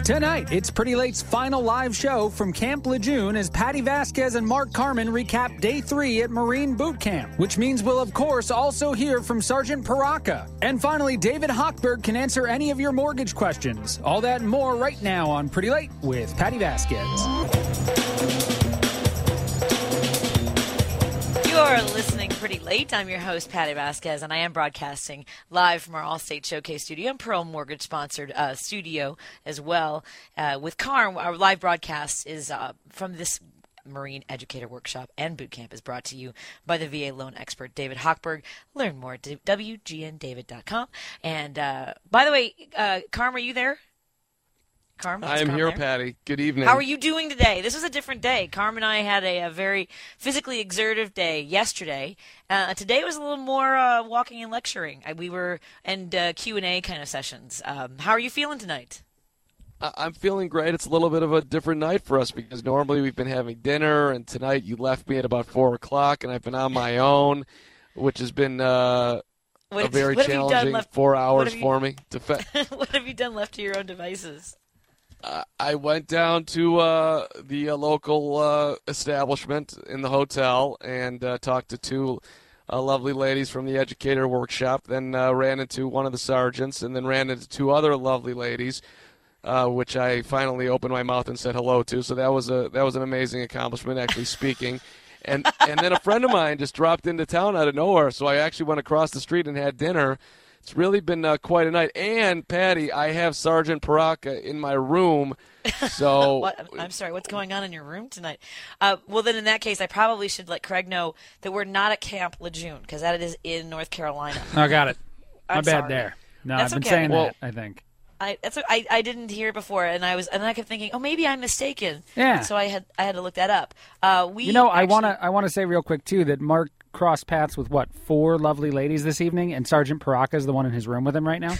Tonight, it's Pretty Late's final live show from Camp Lejeune as Patty Vasquez and Mark Carman recap Day 3 at Marine Boot Camp, which means we'll, of course, also hear from Sergeant Paraka. And finally, David Hochberg can answer any of your mortgage questions. All that and more right now on Pretty Late with Patty Vasquez. You're listening Pretty Late. I'm your host, Patty Vasquez, and I am broadcasting live from our Allstate Showcase studio and Pearl Mortgage sponsored studio as well. With Carm, our live broadcast is from this Marine Educator Workshop and Boot Camp is brought to you by the VA loan expert, David Hochberg. Learn more at WGNDavid.com. And by the way, Carm, are you there? Carm, I am here, there? Patty. Good evening. How are you doing today? This was a different day. Carm and I had a very physically exertive day yesterday. Today was a little more walking and lecturing. We were and Q&A kind of sessions. How are you feeling tonight? I'm feeling great. It's a little bit of a different night for us because normally we've been having dinner, and tonight you left me at about 4 o'clock, and I've been on my own, which has been a very challenging 4 hours for me. What have you done left to your own devices? I went down to the local establishment in the hotel and talked to two lovely ladies from the educator workshop, then ran into one of the sergeants, and then ran into two other lovely ladies, which I finally opened my mouth and said hello to. So that was an amazing accomplishment, actually speaking. And then a friend of mine just dropped into town out of nowhere, so I actually went across the street and had dinner. It's really been quite a night. And, Patty, I have Sergeant Paraka in my room. So I'm sorry, what's going on in your room tonight? Well, then in that case, I probably should let Craig know that we're not at Camp Lejeune because that is in North Carolina. I got it. My bad there. No, That's I've been okay. saying that, I think. I didn't hear it before, and I kept thinking, oh, maybe I'm mistaken. Yeah. And so I had to look that up. I want to say real quick too that Mark crossed paths with 4 lovely ladies this evening, and Sergeant Paraka is the one in his room with him right now.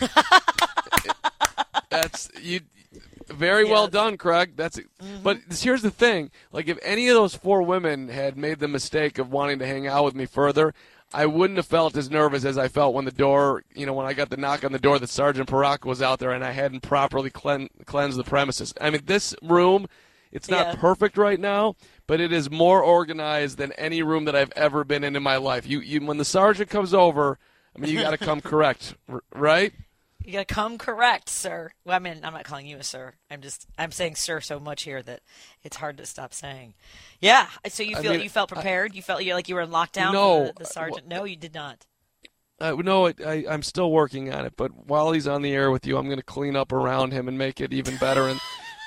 That's you. Very well done, Craig. But here's the thing: like, if any of those 4 women had made the mistake of wanting to hang out with me further, I wouldn't have felt as nervous as I felt when when I got the knock on the door that Sergeant Paraka was out there and I hadn't properly cleansed the premises. I mean, this room, it's not perfect right now, but it is more organized than any room that I've ever been in my life. You when the sergeant comes over, I mean, you got to come correct, right? You got to come correct, sir. Well, I mean, I'm not calling you a sir. I'm saying sir so much here that it's hard to stop saying. Yeah. So you felt prepared? You felt like you were in lockdown for the sergeant? No, you did not. No, I'm still working on it. But while he's on the air with you, I'm going to clean up around him and make it even better. And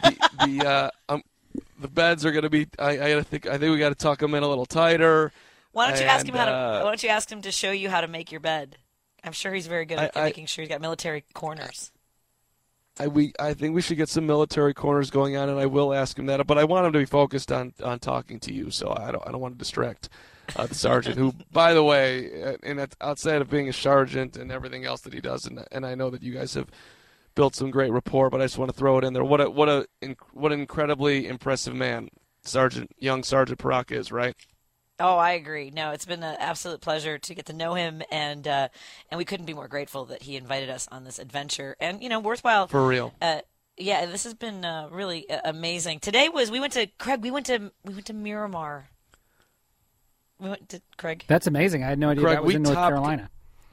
the beds are going to be. I think we got to tuck them in a little tighter. Why don't you ask him Why don't you ask him to show you how to make your bed? I'm sure he's very good at making sure he's got military corners. I think we should get some military corners going on, and I will ask him that. But I want him to be focused on talking to you, so I don't want to distract the sergeant, who, by the way, and outside of being a sergeant and everything else that he does, and I know that you guys have built some great rapport, but I just want to throw it in there. What an incredibly impressive man young Sergeant Paraka is, right? Oh, I agree. No, it's been an absolute pleasure to get to know him, and we couldn't be more grateful that he invited us on this adventure. And worthwhile for real. Yeah, this has been really amazing. Today we went to Miramar. We went to Craig. That's amazing. I had no idea that was in North Carolina.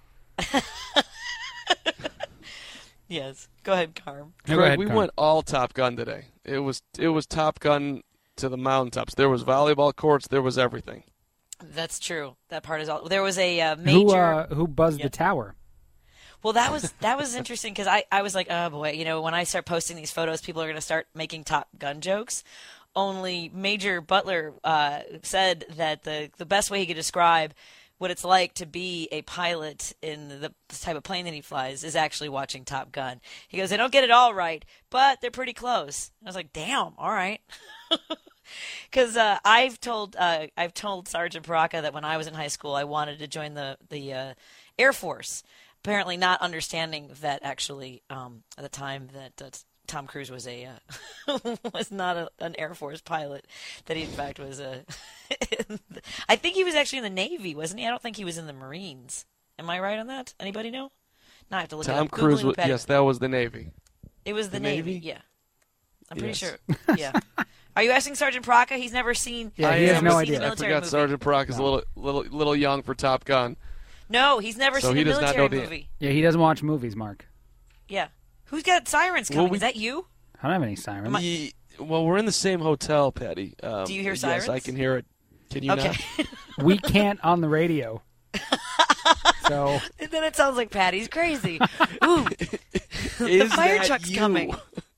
Yes, go ahead, Carm. Craig, we went all Top Gun today. It was Top Gun to the mountaintops. There was volleyball courts. There was everything. That's true. That part is all. There was a major who buzzed the tower. Well, that was interesting because I was like, oh boy, when I start posting these photos, people are going to start making Top Gun jokes. Only Major Butler said that the best way he could describe what it's like to be a pilot in the type of plane that he flies is actually watching Top Gun. He goes, they don't get it all right, but they're pretty close. I was like, damn, all right. Because I've told Sergeant Paraka that when I was in high school, I wanted to join the Air Force. Apparently, not understanding that actually at the time that Tom Cruise was was not an Air Force pilot. That he in fact was I think he was actually in the Navy, wasn't he? I don't think he was in the Marines. Am I right on that? Anybody know? No, I have to look it up. Tom Cruise was, yes, that was the Navy. It was the Navy. Yeah. I'm pretty Yes. sure. Yeah. Are you asking Sergeant Praka? He's never seen. Yeah, he he's has never no seen idea. a I military forgot movie. Sergeant Prock is a little young for Top Gun. No, he's never So seen he a does not military know the- movie. Yeah, he doesn't watch movies, Mark. Yeah. Who's got sirens coming? Well, Is that you? I don't have any sirens. Well, we're in the same hotel, Patty. Do you hear yes, sirens? I can hear it. Can you Okay. not? We can't on the radio. So And then it sounds like Patty's crazy. Ooh, Is the fire that truck's you? coming.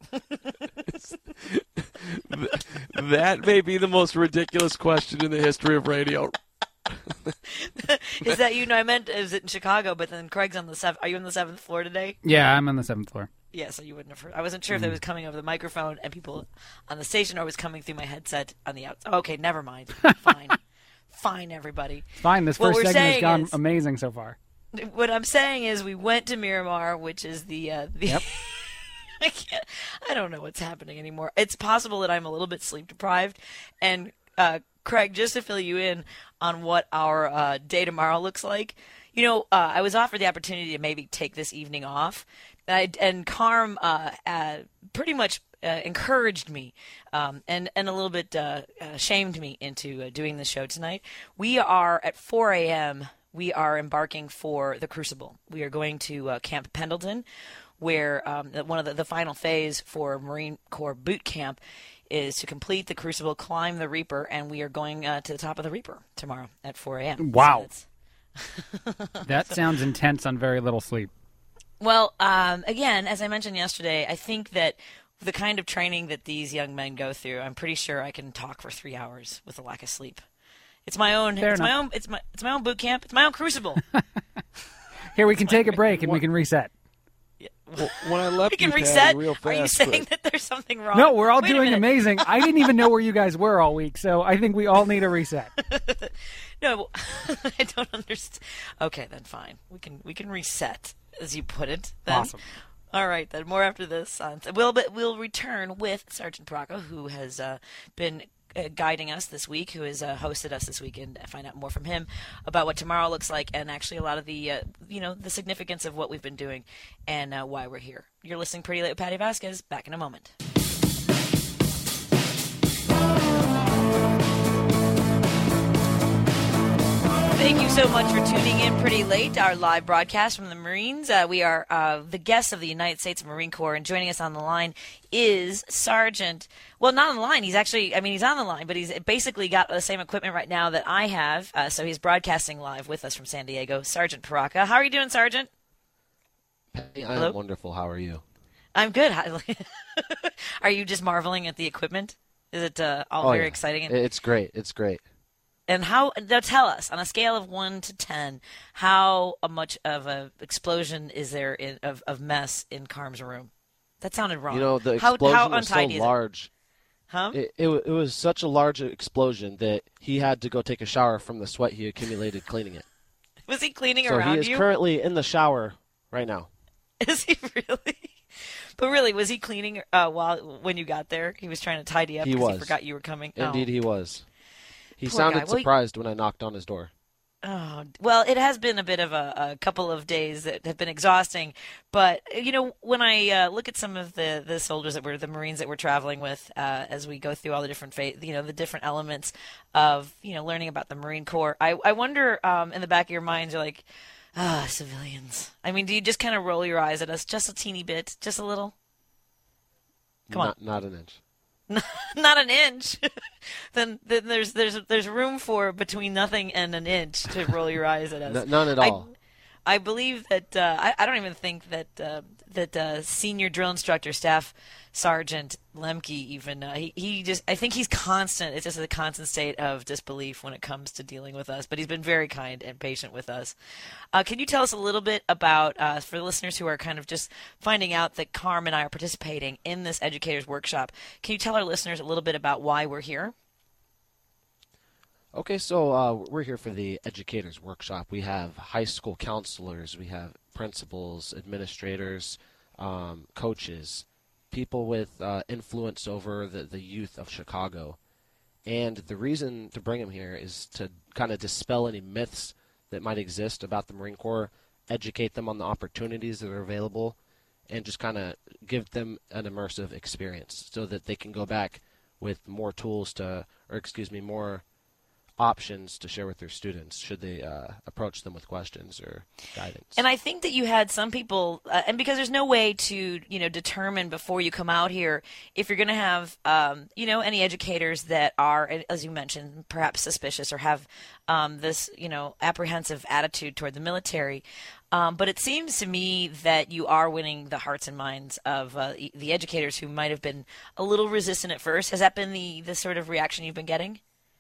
That may be the most ridiculous question in the history of radio. Is that you? No, I meant is it in Chicago? But then Craig's on the 7th. Are you on the 7th floor today? yeah, I'm on the 7th floor. Yeah, so you wouldn't have heard. I wasn't sure if it was coming over the microphone and people on the station, or was coming through my headset on the outside. Okay, never mind. Fine, fine, everybody. Fine, this What first we're segment has saying gone is- amazing so far. What I'm saying is, we went to Miramar, which is the. Yep. I don't know what's happening anymore. It's possible that I'm a little bit sleep deprived. And Craig, just to fill you in on what our day tomorrow looks like, I was offered the opportunity to maybe take this evening off, and Carm pretty much encouraged me and a little bit shamed me into doing the show tonight. We are at 4 a.m. We are embarking for the Crucible. We are going to Camp Pendleton, where one of the final phase for Marine Corps boot camp is to complete the Crucible, climb the Reaper, and we are going to the top of the Reaper tomorrow at 4 a.m. Wow. So That sounds intense on very little sleep. well, again, as I mentioned yesterday, I think that the kind of training that these young men go through, I'm pretty sure I can talk for 3 hours with a lack of sleep. It's my own. Fair it's my enough. own. It's my own boot camp. It's my own Crucible. Here, we can take a break and we can reset. Well, when I left We can you, Patty, reset. real fast, Are you saying but- that there's something wrong? No, we're all Wait a doing minute. amazing. I didn't even know where you guys were all week, so I think we all need a reset. No, I don't understand. Okay, then fine. We can reset, as you put it. Then. Awesome. All right, then more after this. We'll return with Sergeant Praka, who has been guiding us this week, who has hosted us this weekend. Find out more from him about what tomorrow looks like, and actually a lot of the the significance of what we've been doing and why we're here. You're listening Pretty Late with Patty Vasquez. Back in a moment. Thank you so much for tuning in Pretty Late, our live broadcast from the Marines. We are the guests of the United States Marine Corps, and joining us on the line is Sergeant. Well, not on the line. He's actually, he's on the line, but he's basically got the same equipment right now that I have. So he's broadcasting live with us from San Diego. Sergeant Praka. How are you doing, Sergeant? Hey, Hello? I'm wonderful. How are you? I'm good. Are you just marveling at the equipment? Is it all very yeah. exciting? It's great. It's great. And now tell us, on a scale of 1 to 10, how much of a explosion is there of mess in Carm's room? That sounded wrong. You know, the how explosion was so untidy is it? large. Huh? It was such a large explosion that he had to go take a shower from the sweat he accumulated cleaning it. Was he cleaning So around he is you? currently in the shower right now. Is he really? But really, was he cleaning when you got there? He was trying to tidy up He because he was. forgot you were coming. Indeed, he was. He Poor sounded guy. Well, surprised when I knocked on his door. Oh, well, it has been a bit of a couple of days that have been exhausting. But, when I look at some of the soldiers the Marines that we're traveling with as we go through all the different, the different elements of, learning about the Marine Corps, I wonder in the back of your minds, you're like, civilians. Do you just kind of roll your eyes at us just a teeny bit, just a little? Come on. Not an inch. Not an inch. then there's room for between nothing and an inch to roll your eyes at us. None at all. I believe that I don't even think that senior drill instructor, Staff Sergeant Lemke, even I think he's constant. It's just a constant state of disbelief when it comes to dealing with us. But he's been very kind and patient with us. Can you tell us a little bit about for the listeners who are kind of just finding out that Carm and I are participating in this educators workshop? Can you tell our listeners a little bit about why we're here? Okay, so we're here for the educators workshop. We have high school counselors, we have principals, administrators, coaches, people with influence over the youth of Chicago. And the reason to bring them here is to kind of dispel any myths that might exist about the Marine Corps, educate them on the opportunities that are available, and just kind of give them an immersive experience so that they can go back with more tools more options to share with their students should they approach them with questions or guidance. And I think that you had some people, and because there's no way to, determine before you come out here if you're going to have, any educators that are, as you mentioned, perhaps suspicious or have this, apprehensive attitude toward the military. But it seems to me that you are winning the hearts and minds of the educators who might have been a little resistant at first. Has that been the sort of reaction you've been getting?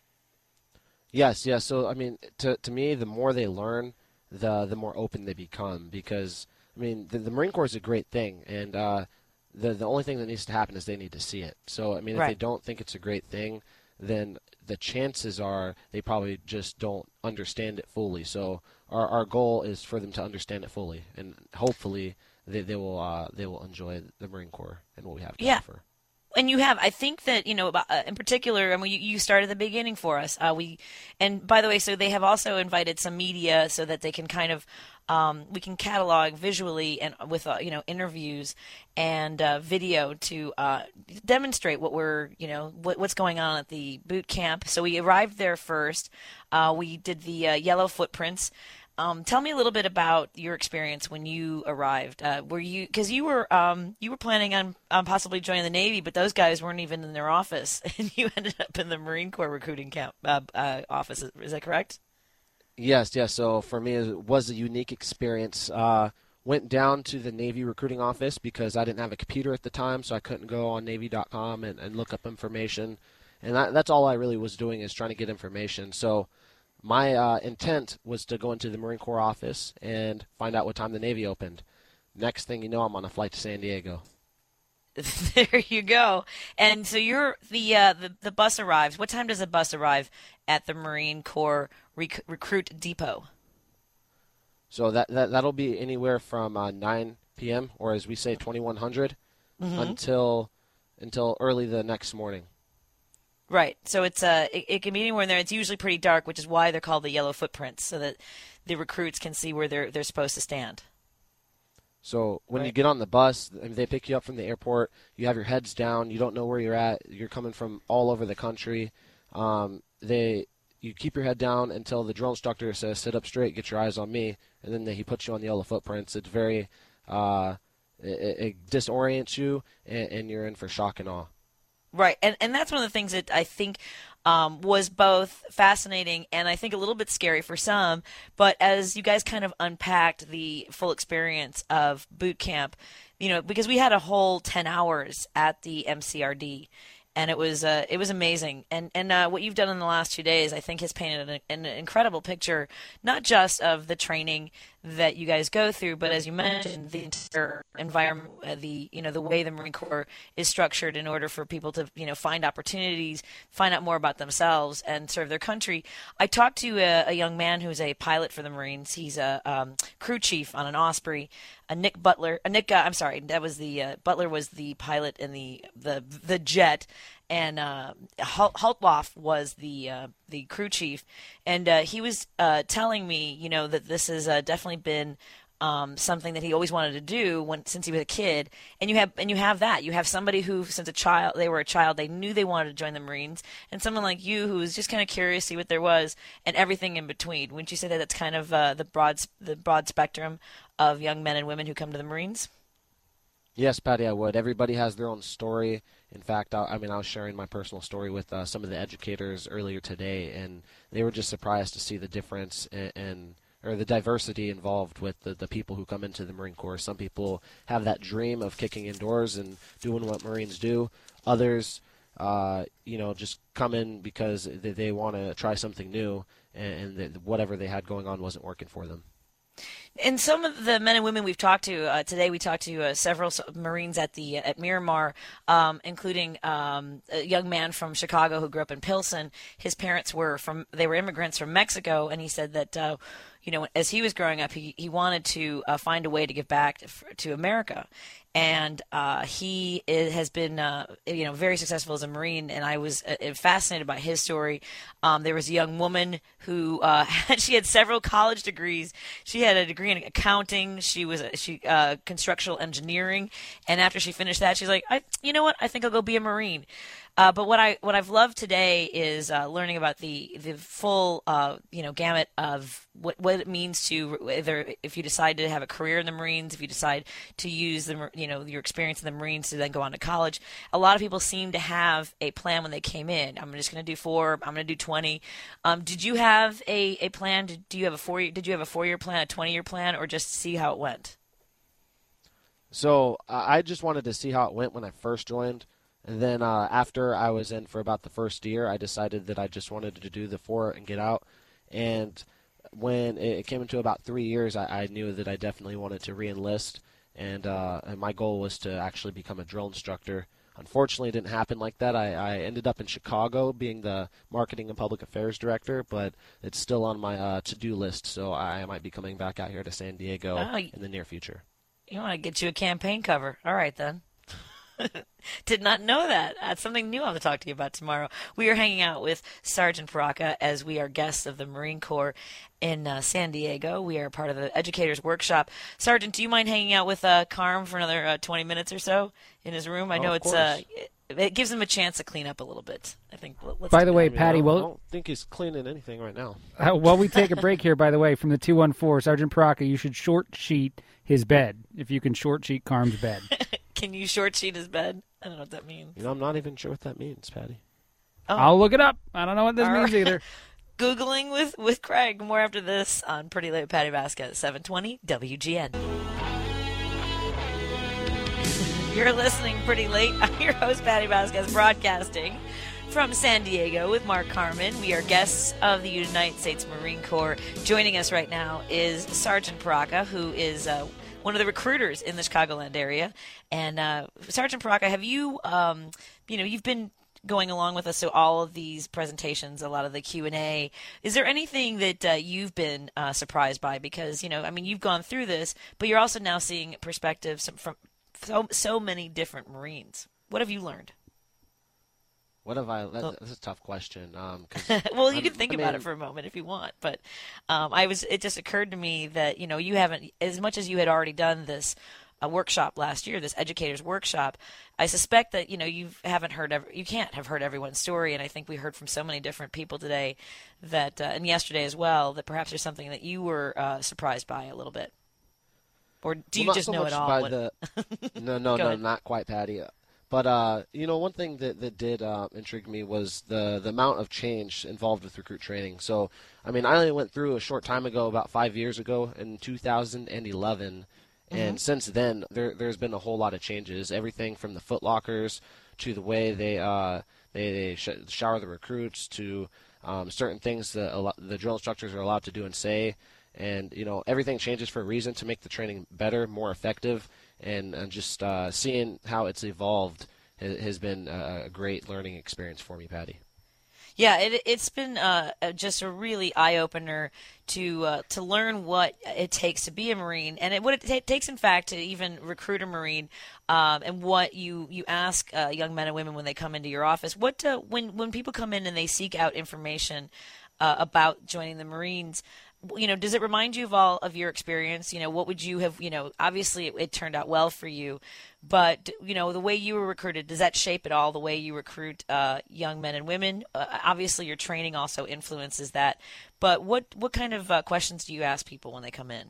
Yes. So, I mean, to me, the more they learn, the more open they become. Because, I mean, the Marine Corps is a great thing, and the only thing that needs to happen is they need to see it. So, I mean, if they don't think it's a great thing, then the chances are they probably just don't understand it fully. So, our goal is for them to understand it fully, and hopefully they will enjoy the Marine Corps and what we have to offer. And you have, I think that, in particular, I mean, you started the beginning for us. And by the way, so they have also invited some media so that they can kind of, we can catalog visually and with, interviews and video to demonstrate what what's going on at the boot camp. So we arrived there first. We did the yellow footprints. Tell me a little bit about your experience when you arrived. Because you were planning on possibly joining the Navy, but those guys weren't even in their office, and you ended up in the Marine Corps recruiting camp office. Is that correct? Yes. So for me, it was a unique experience. Went down to the Navy recruiting office because I didn't have a computer at the time, so I couldn't go on Navy.com and look up information. And that's all I really was doing, is trying to get information. So my intent was to go into the Marine Corps office and find out what time the Navy opened. Next thing you know, I'm on a flight to San Diego. There you go. And so you're the bus arrives. What time does the bus arrive at the Marine Corps recruit depot? So that'll be anywhere from 9 p.m. or, as we say, 2100 until early the next morning. Right. So it's it can be anywhere in there. It's usually pretty dark, which is why they're called the yellow footprints, so that the recruits can see where they're supposed to stand. So when you get on the bus, I mean, they pick you up from the airport. You have your heads down. You don't know where you're at. You're coming from all over the country. You keep your head down until the drill instructor says, "Sit up straight, get your eyes on me," and then he puts you on the yellow footprints. It's very it disorients you, and you're in for shock and awe. Right, and that's one of the things that I think was both fascinating and I think a little bit scary for some. But as you guys kind of unpacked the full experience of boot camp, because we had a whole 10 hours at the MCRD, and it was amazing. And what you've done in the last 2 days, I think, has painted an incredible picture, not just of the training that you guys go through, but as you mentioned, the entire environment, the way the Marine Corps is structured in order for people to find opportunities, find out more about themselves, and serve their country. I talked to a young man who's a pilot for the Marines. He's a crew chief on an Osprey. Butler was the pilot in the jet, and Hultloff was the crew chief, and he was telling me, that this has definitely been something that he always wanted to do since he was a kid. And you have somebody who, since they were a child, they knew they wanted to join the Marines, and someone like you who was just kind of curious to see what there was, and everything in between. Wouldn't you say that that's kind of the broad spectrum of young men and women who come to the Marines? Yes, Patty, I would. Everybody has their own story. In fact, I was sharing my personal story with some of the educators earlier today, and they were just surprised to see the difference or the diversity involved with the people who come into the Marine Corps. Some people have that dream of kicking indoors and doing what Marines do. Others, just come in because they want to try something new, and whatever they had going on wasn't working for them. And some of the men and women we've talked to today, we talked to several Marines at Miramar, including a young man from Chicago who grew up in Pilsen. His parents were immigrants from Mexico, and he said that as he was growing up, he wanted to find a way to give back to America. and he has been very successful as a Marine, and I was fascinated by his story. There was a young woman who she had several college degrees. She had a degree in accounting. She was constructional engineering, and after she finished that, she's like, you know what? I think I'll go be a Marine. But what I've loved today is learning about the full gamut of what it means to, whether if you decide to have a career in the Marines, if you decide to use your experience in the Marines to then go on to college. A lot of people seem to have a plan when they came in. I'm just going to do 4. I'm going to do 20. Did you have a plan? Did you have a 4-year plan, a 20-year plan, or just see how it went? So I just wanted to see how it went when I first joined. And then after I was in for about the first year, I decided that I just wanted to do the 4 and get out. And when it came into about 3 years, I knew that I definitely wanted to re-enlist. And my goal was to actually become a drill instructor. Unfortunately, it didn't happen like that. I ended up in Chicago being the marketing and public affairs director, but it's still on my to-do list. So I might be coming back out here to San Diego in the near future. You want to get you a campaign cover. All right, then. Did not know that. That's something new I'll have to talk to you about tomorrow. We are hanging out with Sergeant Paraka as we are guests of the Marine Corps in San Diego. We are part of the Educators Workshop. Sergeant, do you mind hanging out with Carm for another 20 minutes or so in his room? I know it gives him a chance to clean up a little bit. I think. By the way, Patty, I don't think he's cleaning anything right now. While we take a break here, by the way, from the 214, Sergeant Paraka, you should short sheet his bed if you can short sheet Carm's bed. Can you short sheet his bed? I don't know what that means. I'm not even sure what that means, Patty. Oh. I'll look it up. I don't know what this means either. Googling with Craig. More after this on Pretty Late with Patty Vasquez, 720 WGN. You're listening Pretty Late. I'm your host, Patty Vasquez, broadcasting from San Diego with Mark Carman. We are guests of the United States Marine Corps. Joining us right now is Sergeant Paraka, who is one of the recruiters in the Chicagoland area. And Sergeant Paraka, have you, you've been going along with us to all of these presentations, a lot of the Q&A. Is there anything that you've been surprised by? Because, you've gone through this, but you're also now seeing perspectives from so many different Marines. What have you learned? What have I? That's a tough question. Well, you can think about it for a moment if you want. But it just occurred to me that you haven't, as much as you had already done this workshop last year, this educators workshop. I suspect that you can't have heard everyone's story, and I think we heard from so many different people today that, and yesterday as well, that perhaps there's something that you were surprised by a little bit, or do you just know it all? No, not quite, Patty. But, one thing that did intrigue me was the amount of change involved with recruit training. So, I only went through a short time ago, about 5 years ago in 2011. And since then, there's been a whole lot of changes. Everything from the foot lockers to the way they shower the recruits to certain things that the drill instructors are allowed to do and say. And, everything changes for a reason to make the training better, more effective. And just seeing how it's evolved has been a great learning experience for me, Patty. Yeah, it's been just a really eye-opener to learn what it takes to be a Marine, and what it takes, in fact, to even recruit a Marine, and what you ask young men and women when they come into your office. When people come in and they seek out information about joining the Marines, does it remind you of all of your experience? What would you have, obviously it turned out well for you, but, the way you were recruited, does that shape at all the way you recruit young men and women? Obviously your training also influences that, but what kind of questions do you ask people when they come in?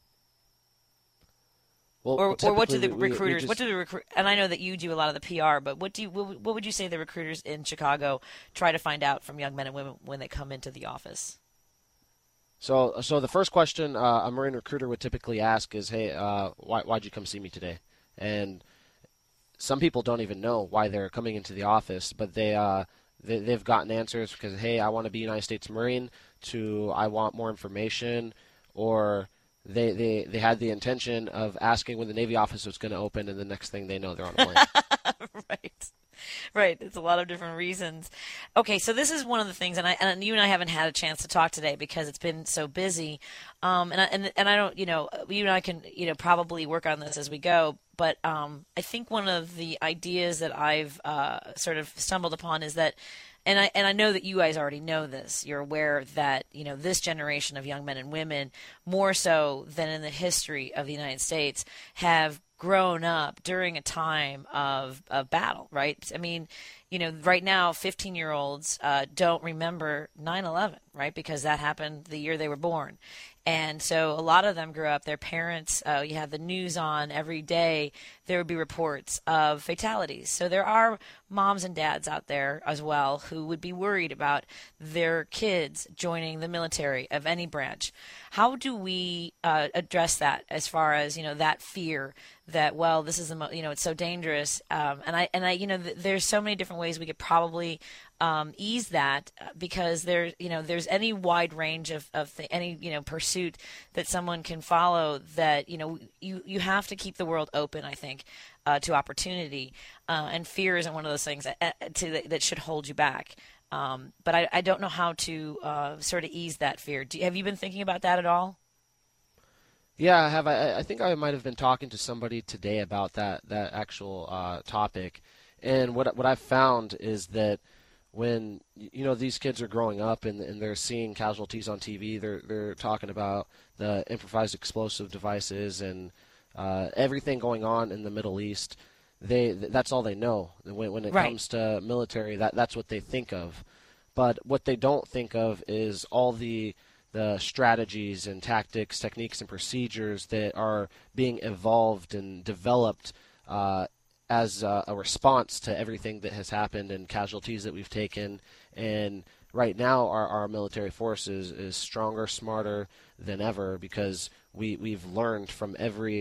Well, or what do the recruiters, and I know that you do a lot of the PR, but what would you say the recruiters in Chicago try to find out from young men and women when they come into the office? So the first question a Marine recruiter would typically ask is, hey, why'd you come see me today? And some people don't even know why they're coming into the office, but they've gotten answers because, hey, I want to be United States Marine, to I want more information, or they had the intention of asking when the Navy office was going to open, and the next thing they know, they're on a plane. Right. Right. It's a lot of different reasons. Okay, so this is one of the things, and you and I haven't had a chance to talk today because it's been so busy. And I don't, you and I can, probably work on this as we go. But I think one of the ideas that I've sort of stumbled upon is that, and I know that you guys already know this. You're aware that this generation of young men and women, more so than in the history of the United States, have grown up during a time of battle, right? I mean, right now, 15-year-olds don't remember 9/11, right? Because that happened the year they were born. And so a lot of them grew up, their parents, you have the news on every day, there would be reports of fatalities. So there are moms and dads out there as well who would be worried about their kids joining the military of any branch. How do we address that as far as, that fear that, well, this is it's so dangerous. There's so many different ways we could probably ease that because there's any wide range of any pursuit that someone can follow that you have to keep the world open, I think, to opportunity, and fear isn't one of those things that should hold you back. But I don't know how to sort of ease that fear. Have you been thinking about that at all? Yeah, I have. I think I might have been talking to somebody today about that actual topic, and what I've found is that when these kids are growing up and they're seeing casualties on TV, they're talking about the improvised explosive devices and everything going on in the Middle East. That's all they know. When it comes to military, that's what they think of. But what they don't think of is all the strategies and tactics, techniques, and procedures that are being evolved and developed as a response to everything that has happened and casualties that we've taken. And right now our military force is stronger, smarter than ever because we've learned from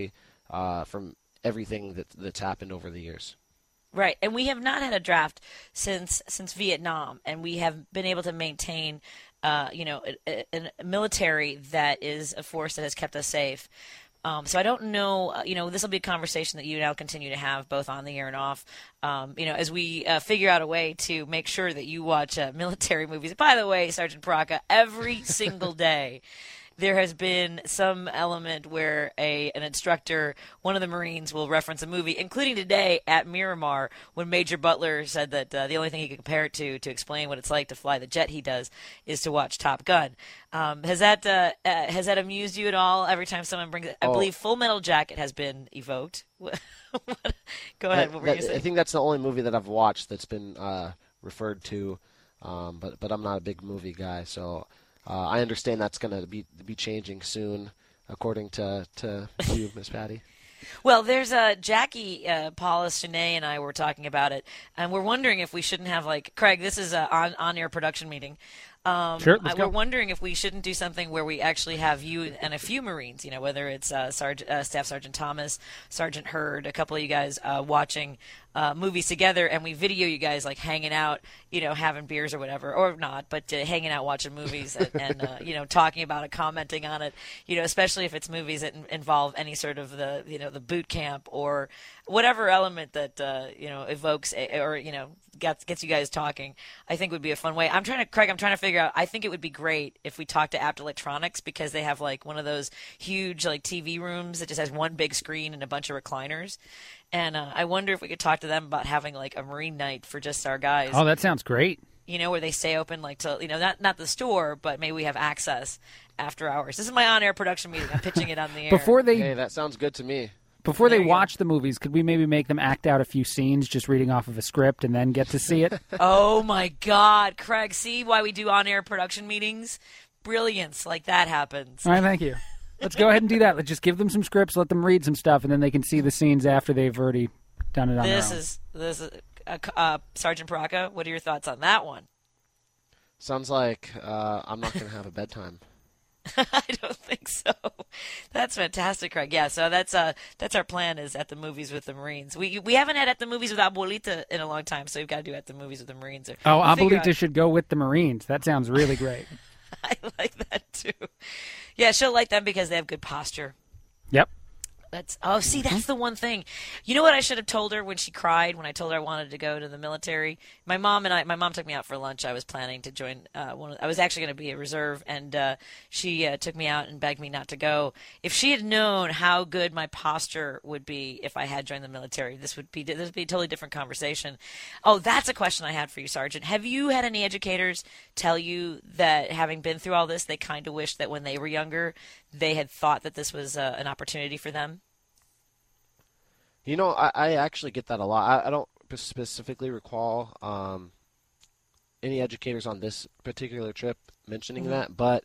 everything that's happened over the years. Right, and we have not had a draft since Vietnam, and we have been able to maintain a military that is a force that has kept us safe. So I don't know, this will be a conversation that you and I'll continue to have both on the air and off, as we figure out a way to make sure that you watch military movies. By the way, Sergeant Paraca, every single day there has been some element where an instructor, one of the Marines, will reference a movie, including today at Miramar when Major Butler said that the only thing he could compare it to explain what it's like to fly the jet he does is to watch Top Gun. Has that amused you at all every time someone brings it? I believe Full Metal Jacket has been evoked. Go ahead. What were you going to say? I think that's the only movie that I've watched that's been referred to, but I'm not a big movie guy, so I understand that's going to be changing soon, according to you, Miss Patty. Well, there's Jackie, Paulus, Shanae, and I were talking about it, and we're wondering if we shouldn't have, Craig, this is an on-air production meeting. Sure, let's go. We're wondering if we shouldn't do something where we actually have you and a few Marines, whether it's Staff Sergeant Thomas, Sergeant Hurd, a couple of you guys watching movies together, and we video you guys hanging out, having beers or whatever, or not, but hanging out watching movies and talking about it, commenting on it, especially if it's movies that involve any sort of the boot camp or whatever element that evokes or gets you guys talking. I think would be a fun way. I'm trying to figure out. I think it would be great if we talked to Apt Electronics because they have one of those huge TV rooms that just has one big screen and a bunch of recliners. And I wonder if we could talk to them about having a Marine night for just our guys. Oh, that sounds great. Where they stay open till not the store, but maybe we have access after hours. This is my on-air production meeting. I'm pitching it on the air. Hey, that sounds good to me. Before they watch the movies, could we maybe make them act out a few scenes just reading off of a script and then get to see it? Oh, my God. Craig, see why we do on-air production meetings? Brilliance like that happens. All right, thank you. Let's go ahead and do that. Let's just give them some scripts, let them read some stuff, and then they can see the scenes after they've already done it on their own. This is Sergeant Paraca, what are your thoughts on that one? Sounds like I'm not going to have a bedtime. I don't think so. That's fantastic, Craig. Yeah, so that's our plan is at the movies with the Marines. We haven't had at the movies with Abuelita in a long time, so we've got to do at the movies with the Marines. Abuelita should go with the Marines. That sounds really great. I like that too. Yeah, she'll like them because they have good posture. Yep. That's the one thing. You know what I should have told her when she cried when I told her I wanted to go to the military? My mom took me out for lunch. I was planning to join I was actually going to be a reserve, and she took me out and begged me not to go. If she had known how good my posture would be if I had joined the military, this would be a totally different conversation. Oh, that's a question I had for you, Sergeant. Have you had any educators tell you that having been through all this, they kind of wish that when they were younger, they had thought that this was an opportunity for them? You know, I actually get that a lot. I don't specifically recall any educators on this particular trip mentioning that, but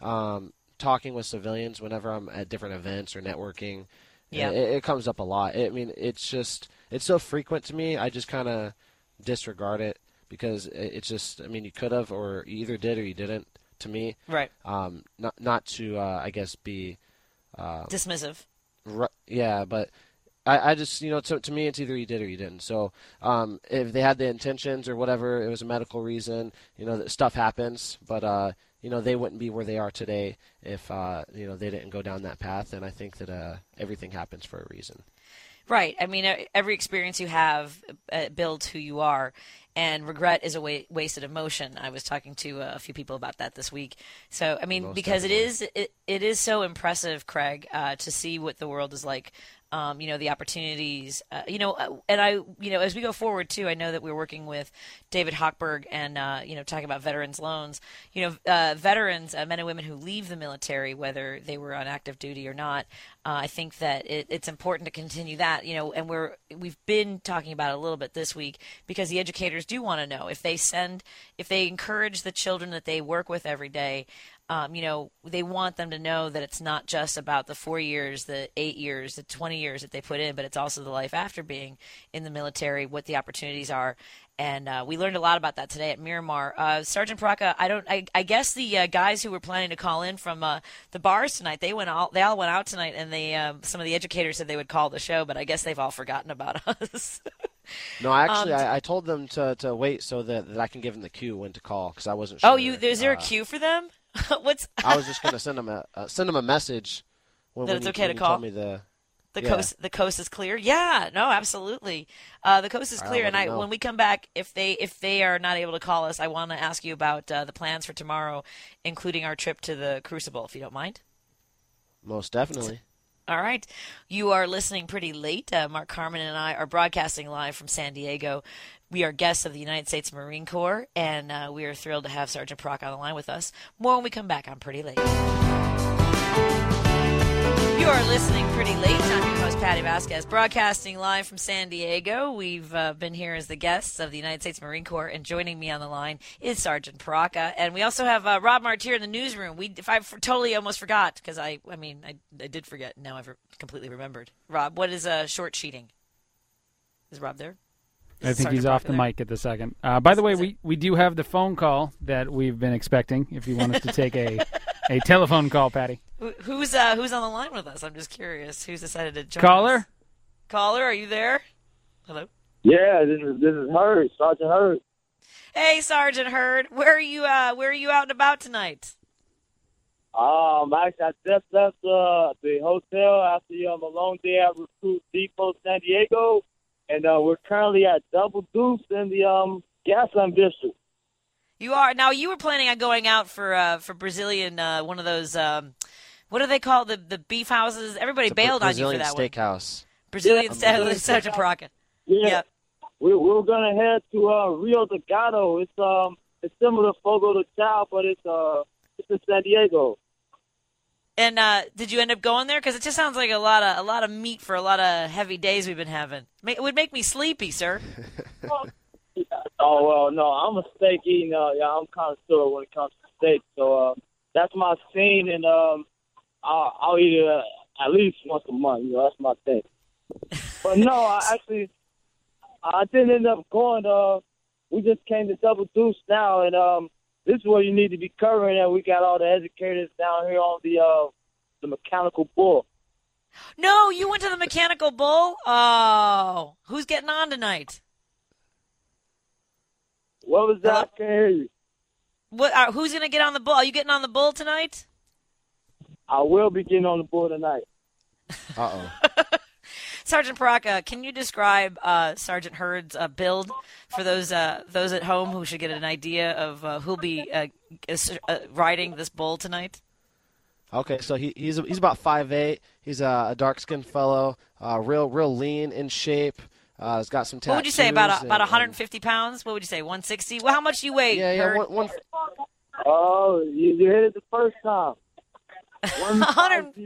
talking with civilians whenever I'm at different events or networking, it comes up a lot. I mean, it's so frequent to me, I just kind of disregard it because it's just, I mean, you could have, or you either did or you didn't, to me. Right. Not to, I guess, be dismissive. Yeah, but I just, to me, it's either you did or you didn't. So if they had the intentions or whatever, it was a medical reason, that stuff happens. But, they wouldn't be where they are today if, they didn't go down that path. And I think that everything happens for a reason. Right. I mean, every experience you have builds who you are. And regret is a wasted emotion. I was talking to a few people about that this week. So, I mean, because it is so impressive, Craig, to see what the world is like. The opportunities, and as we go forward too, I know that we're working with David Hochberg and, talking about veterans loans, veterans, men and women who leave the military, whether they were on active duty or not. I think that it's important to continue that, and we've been talking about it a little bit this week because the educators do want to know if they encourage the children that they work with every day. They want them to know that it's not just about the 4 years, the 8 years, the 20 years that they put in, but it's also the life after being in the military, what the opportunities are. And we learned a lot about that today at Miramar. Sergeant Paraca, I guess the guys who were planning to call in from the bars tonight, they all went out tonight, and some of the educators said they would call the show, but I guess they've all forgotten about us. No, actually, I told them to wait so that I can give them the cue when to call because I wasn't sure. Oh, is there a cue for them? I was just going to send them a message that it's okay to call. Told me the coast is clear. Yeah, no, absolutely. The coast is clear, and when we come back, if they are not able to call us, I want to ask you about the plans for tomorrow, including our trip to the Crucible, if you don't mind. Most definitely. All right. You are listening pretty late. Mark Carman and I are broadcasting live from San Diego. We are guests of the United States Marine Corps, and we are thrilled to have Sergeant Paraca on the line with us. More when we come back on Pretty Late. You are listening Pretty Late. I'm your host, Patty Vasquez, broadcasting live from San Diego. We've been here as the guests of the United States Marine Corps, and joining me on the line is Sergeant Paraca. And we also have Rob Martier in the newsroom. I totally almost forgot, because I did forget. Now I've completely remembered. Rob, what is short sheeting? Is Rob there? I think he's off the mic at the second. By the way, we do have the phone call that we've been expecting. If you want us to take a telephone call, Patty. Who's on the line with us? I'm just curious. Who's decided to join Caller? us? Caller, are you there? Hello? Yeah, this is Hurd, Sergeant Hurd. Hey, Sergeant Hurd. Where are you out and about tonight? Actually, I just left the hotel after a long day at Recruit Depot, San Diego. And we're currently at Double Deuce in the Gaslamp District. You are now. You were planning on going out for Brazilian, one of those. What do they call the beef houses? Everybody bailed on you for that steakhouse. Brazilian steakhouse. Sergeant Paraca. Yeah. We're gonna head to Rio de Gato. It's similar to Fogo de Chao, but it's in San Diego. And did you end up going there? Because it just sounds like a lot of meat for a lot of heavy days we've been having. It would make me sleepy, sir. Oh, well, no, I'm a steak eating. I'm kind of sore when it comes to steak. So that's my scene, and I'll eat it at least once a month. That's my thing. But no, I didn't end up going. We just came to Double Deuce now, and this is where you need to be covering, and we got all the educators down here on the Mechanical Bull. No, you went to the Mechanical Bull? Oh, who's getting on tonight? What was that? I can't hear you. Who's going to get on the Bull? Are you getting on the Bull tonight? I will be getting on the Bull tonight. Uh-oh. Sergeant Paraka, can you describe Sergeant Hurd's build for those at home who should get an idea of who'll be riding this bull tonight? Okay, so he's about 5'8". He's a dark-skinned fellow, real lean in shape. He's got some tattoos. What would you say, about 150 pounds? What would you say, 160? Well, how much do you weigh, Yeah, Hurd? Oh, you hit it the first time. 150.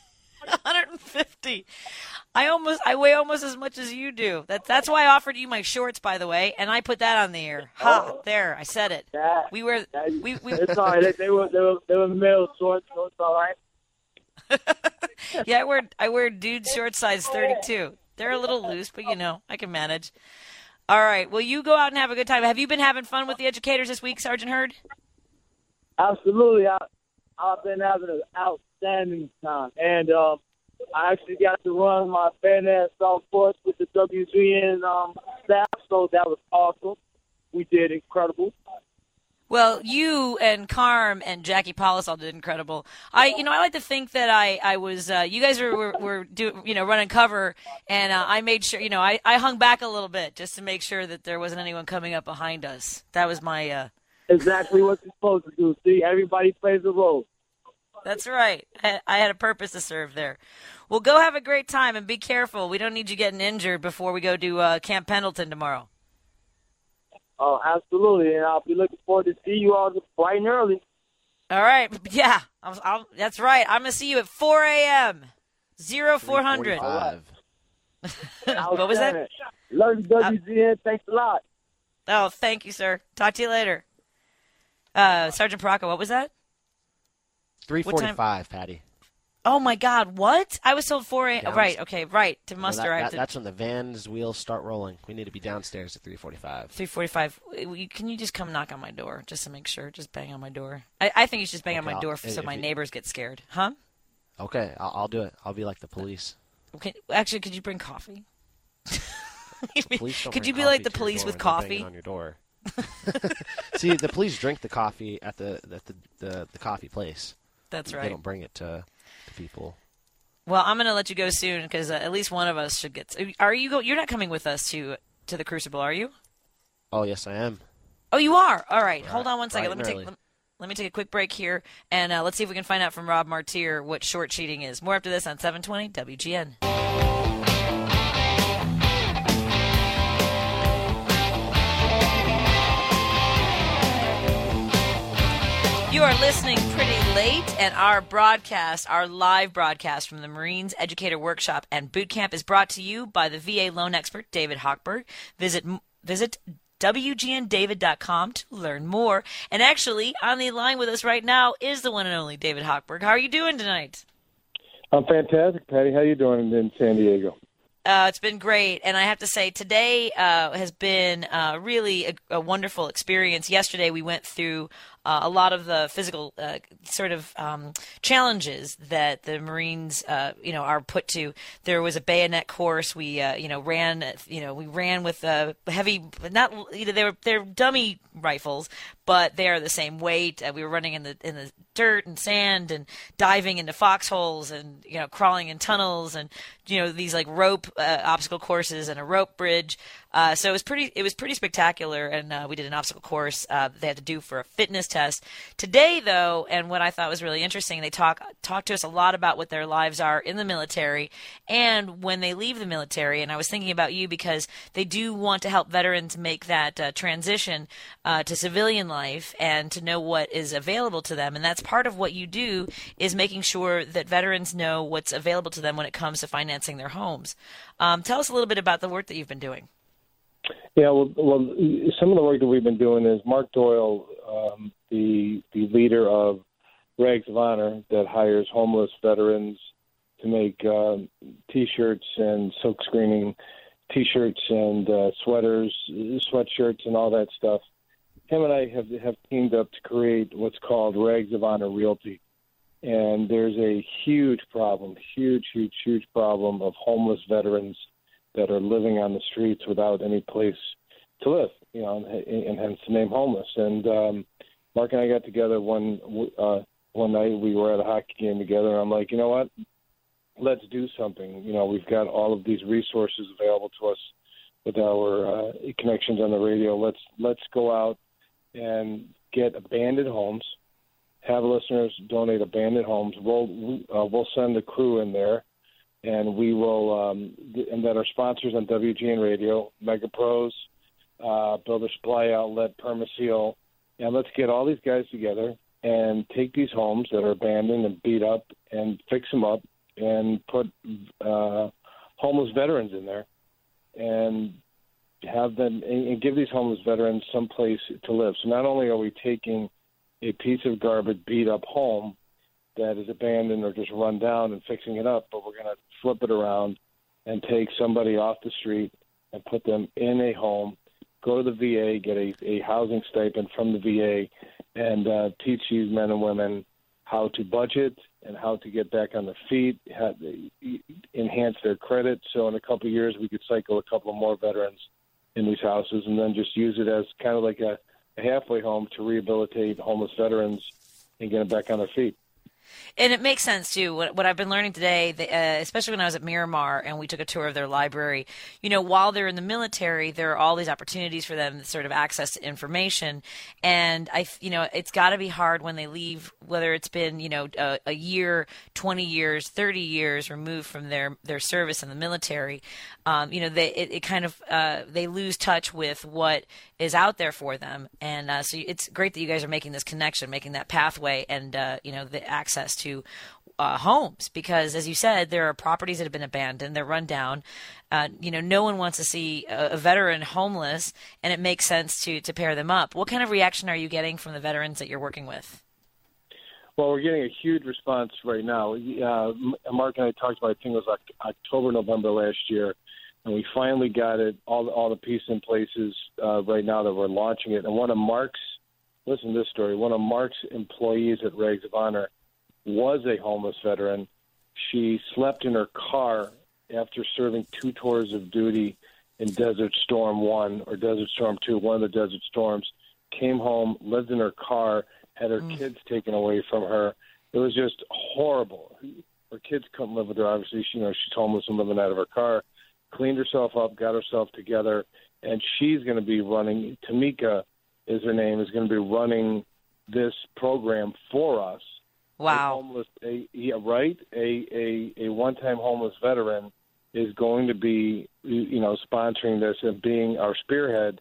150. I weigh almost as much as you do. That's why I offered you my shorts, by the way, and I put that on the air. There, I said it. We were. It's all right. They were male shorts, so it's all right. Yeah, I wear dude short size 32. They're a little loose, but I can manage. All right. Well, you go out and have a good time. Have you been having fun with the educators this week, Sergeant Hurd? Absolutely. I've been having an outstanding time, and I actually got to run my Fairness Force with the WGN staff, so that was awesome. We did incredible. Well, you and Carm and Jackie Paulus all did incredible. I like to think that I was, you guys were running cover, and I made sure, I hung back a little bit just to make sure that there wasn't anyone coming up behind us. That was my, Exactly what you're supposed to do. See, everybody plays a role. That's right. I had a purpose to serve there. Well, go have a great time and be careful. We don't need you getting injured before we go to Camp Pendleton tomorrow. Oh, absolutely, and I'll be looking forward to see you all bright and early. All right. Yeah, that's right. I'm going to see you at 4 a.m. 0400. What was that? Love you, WGN. Thanks a lot. Oh, thank you, sir. Talk to you later. Sergeant Paraka, what was that? 3:45, Patty. Oh, my God. What? I was told 4 a.m. Yeah, right. Okay. Right. To muster. That's when the van's wheels start rolling. We need to be downstairs at 3:45. 3:45. Can you just come knock on my door just to make sure? Just bang on my door. I think you should just bang on my door so my neighbors get scared. Huh? Okay. I'll do it. I'll be like the police. Okay. Actually, could you bring coffee? Could you be like the police with coffee on your door? See, the police drink the coffee at the coffee place. That's right. They don't bring it to people. Well, I'm going to let you go soon because at least one of us should get. Are you? You're not coming with us to the Crucible, are you? Oh yes, I am. Oh, you are. All right. Hold on one second. Let me take a quick break here, and let's see if we can find out from Rob Martier what short cheating is. More after this on 720 WGN. You are listening pretty late, and our live broadcast from the Marines Educator Workshop and Boot Camp is brought to you by the VA loan expert, David Hochberg. Visit WGNDavid.com to learn more. And actually, on the line with us right now is the one and only David Hochberg. How are you doing tonight? I'm fantastic, Patty. How you doing in San Diego? It's been great, and I have to say today has been really a wonderful experience. Yesterday we went through a lot of the physical challenges that the Marines are put to. There was a bayonet course. We ran with heavy, they're dummy rifles, but they are the same weight. We were running in the dirt and sand and diving into foxholes and crawling in tunnels and these like rope obstacle courses and a rope bridge. So it was pretty spectacular, and we did an obstacle course they had to do for a fitness test. Today, though, and what I thought was really interesting, they talk to us a lot about what their lives are in the military and when they leave the military. And I was thinking about you because they do want to help veterans make that transition to civilian life and to know what is available to them. And that's part of what you do, is making sure that veterans know what's available to them when it comes to financing their homes. Tell us a little bit about the work that you've been doing. Yeah, well, some of the work that we've been doing is Mark Doyle, the leader of Rags of Honor, that hires homeless veterans to make T-shirts and silk screening T-shirts and sweaters, sweatshirts, and all that stuff. Him and I have teamed up to create what's called Rags of Honor Realty. And there's a huge problem problem of homeless veterans that are living on the streets without any place to live, and hence the name homeless. And Mark and I got together one night. We were at a hockey game together, and I'm like, you know what? let's do something. We've got all of these resources available to us with our connections on the radio. Let's go out and get abandoned homes. Have listeners donate abandoned homes. We'll send a crew in there, and we will. And that our sponsors on WGN Radio, Mega Pros, Builder Supply Outlet, Permaseal, and let's get all these guys together and take these homes that are abandoned and beat up and fix them up and put homeless veterans in there and have them and give these homeless veterans some place to live. So not only are we taking a piece of garbage, beat up home that is abandoned or just run down and fixing it up, but we're going to flip it around and take somebody off the street and put them in a home, go to the VA, get a housing stipend from the VA, and teach these men and women how to budget and how to get back on their feet, enhance their credit. So in a couple of years, we could cycle a couple of more veterans in these houses and then just use it as kind of like a halfway home to rehabilitate homeless veterans and get them back on their feet. And it makes sense, too. What I've been learning today, especially when I was at Miramar and we took a tour of their library, while they're in the military, there are all these opportunities for them to sort of access to information. And, it's got to be hard when they leave, whether it's been, a year, 20 years, 30 years removed from their service in the military. They lose touch with what is out there for them. And so it's great that you guys are making this connection, making that pathway and, the access to homes, because as you said, there are properties that have been abandoned, they're run down. No one wants to see a veteran homeless, and it makes sense to pair them up. What kind of reaction are you getting from the veterans that you're working with? Well, we're getting a huge response right now. Mark and I talked about, I think it was October, November last year, and we finally got it, all the pieces in places right now that we're launching it. And listen to this story, one of Mark's employees at Rags of Honor was a homeless veteran. She slept in her car after serving 2 tours of duty in Desert Storm 1 or Desert Storm 2, one of the Desert Storms, came home, lived in her car, had her kids taken away from her. It was just horrible. Her kids couldn't live with her. Obviously, she's homeless and living out of her car. Cleaned herself up, got herself together, and she's going to be running, Tamika is her name, is going to be running this program for us. Wow. A one-time homeless veteran is going to be, sponsoring this and being our spearhead,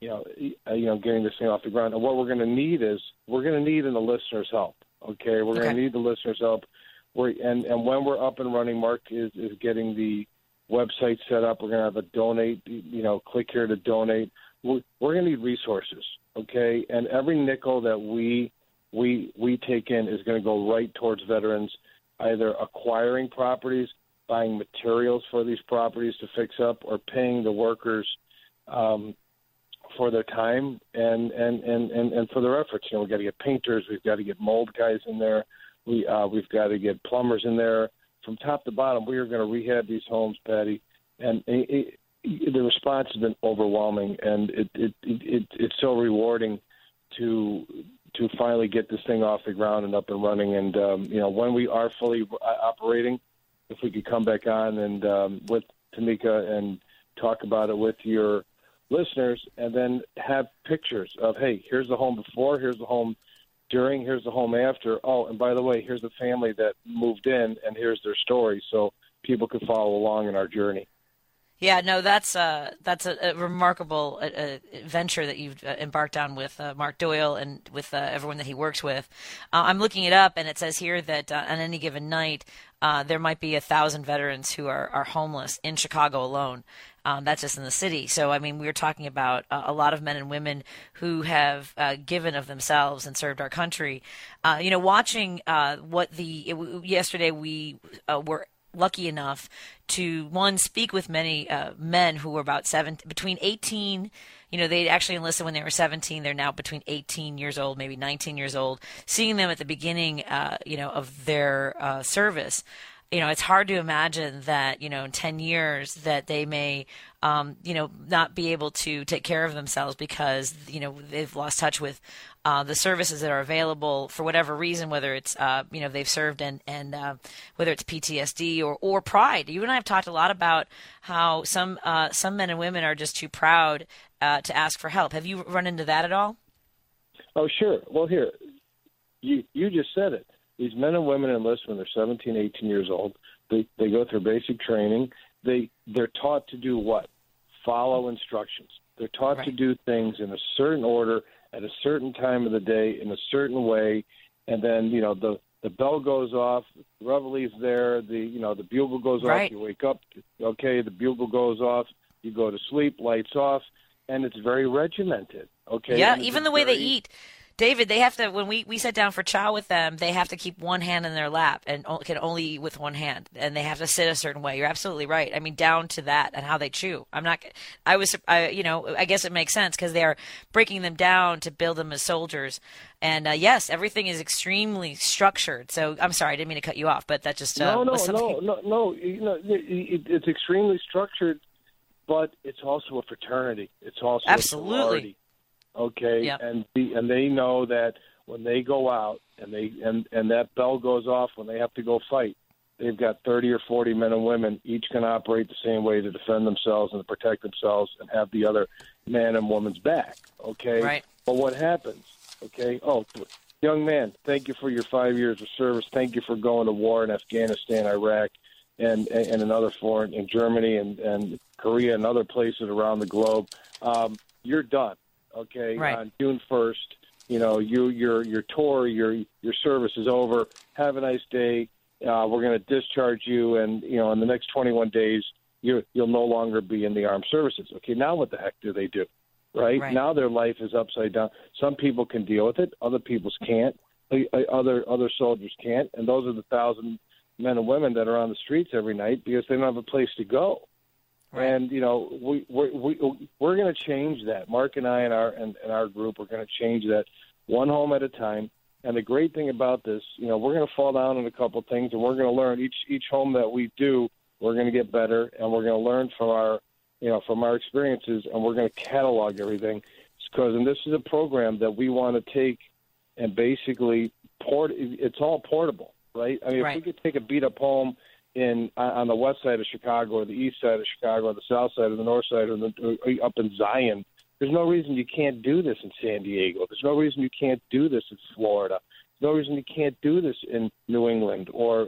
getting this thing off the ground. And what we're going to need in the listeners' help. Okay, we're going to need the listeners' help. And when we're up and running, Mark is getting the website set up. We're going to have a donate. Click here to donate. We're going to need resources. Okay, and every nickel that we take in is going to go right towards veterans, either acquiring properties, buying materials for these properties to fix up, or paying the workers for their time and for their efforts. We've got to get painters, we've got to get mold guys in there, we've got to get plumbers in there. From top to bottom, we are going to rehab these homes, Patty, and the response has been overwhelming, and it's so rewarding to finally get this thing off the ground and up and running. And, when we are fully operating, if we could come back on and with Tamika and talk about it with your listeners and then have pictures of, hey, here's the home before, here's the home during, here's the home after. Oh, and by the way, here's the family that moved in and here's their story so people could follow along in our journey. Yeah, no, that's a remarkable venture that you've embarked on with Mark Doyle and with everyone that he works with. I'm looking it up, and it says here that on any given night, there might be 1,000 veterans who are homeless in Chicago alone. That's just in the city. So, I mean, we're talking about a lot of men and women who have given of themselves and served our country. Watching yesterday we were lucky enough to speak with many men who were about between 18, they actually enlisted when they were 17. They're now between 18 years old, maybe 19 years old. Seeing them at the beginning, of their service, it's hard to imagine that, in 10 years that they may, not be able to take care of themselves because, they've lost touch with the services that are available for whatever reason, whether it's, they've served and whether it's PTSD or pride. You and I have talked a lot about how some men and women are just too proud to ask for help. Have you run into that at all? Oh, sure. Well, here, you just said it. These men and women enlist when they're 17, 18 years old. They go through basic training. They're taught to do what? Follow instructions. They're taught to do things in a certain order at a certain time of the day in a certain way, and then the bell goes off, the reveille's there, the bugle goes off, you wake up, okay, the bugle goes off, you go to sleep, lights off, and it's very regimented, okay? Yeah, even the way they eat. David, they have to, when we sit down for chow with them, they have to keep one hand in their lap and can only eat with one hand, and they have to sit a certain way. You're absolutely right. I mean, down to that and how they chew. I guess it makes sense because they are breaking them down to build them as soldiers. And yes, everything is extremely structured. So I'm sorry, I didn't mean to cut you off, but that just No. It's extremely structured, but it's also a fraternity. It's also absolutely. A sorority. Okay, yep. And they know that when they go out and that bell goes off when they have to go fight, they've got 30 or 40 men and women. Each can operate the same way to defend themselves and to protect themselves and have the other man and woman's back. Okay, right. But what happens? Okay, young man, thank you for your 5 years of service. Thank you for going to war in Afghanistan, Iraq, and another foreign in Germany and Korea and other places around the globe. You're done. Okay, right. On June 1st, your tour, your service is over. Have a nice day. We're going to discharge you, and in the next 21 days, you'll no longer be in the armed services. Okay, now what the heck do they do? Right? Now their life is upside down. Some people can deal with it, other people can't. Other soldiers can't, and those are the 1,000 men and women that are on the streets every night because they don't have a place to go. Right. And we're going to change that. Mark and I and our group are going to change that one home at a time. And the great thing about this, we're going to fall down on a couple things, and we're going to learn each home that we do. We're going to get better, and we're going to learn from our experiences, and we're going to catalog everything. And this is a program that we want to take and basically it's all portable, right? I mean, if we could take a beat up home on the west side of Chicago or the east side of Chicago or the south side or the north side or up in Zion, there's no reason you can't do this in San Diego. There's no reason you can't do this in Florida. There's no reason you can't do this in New England or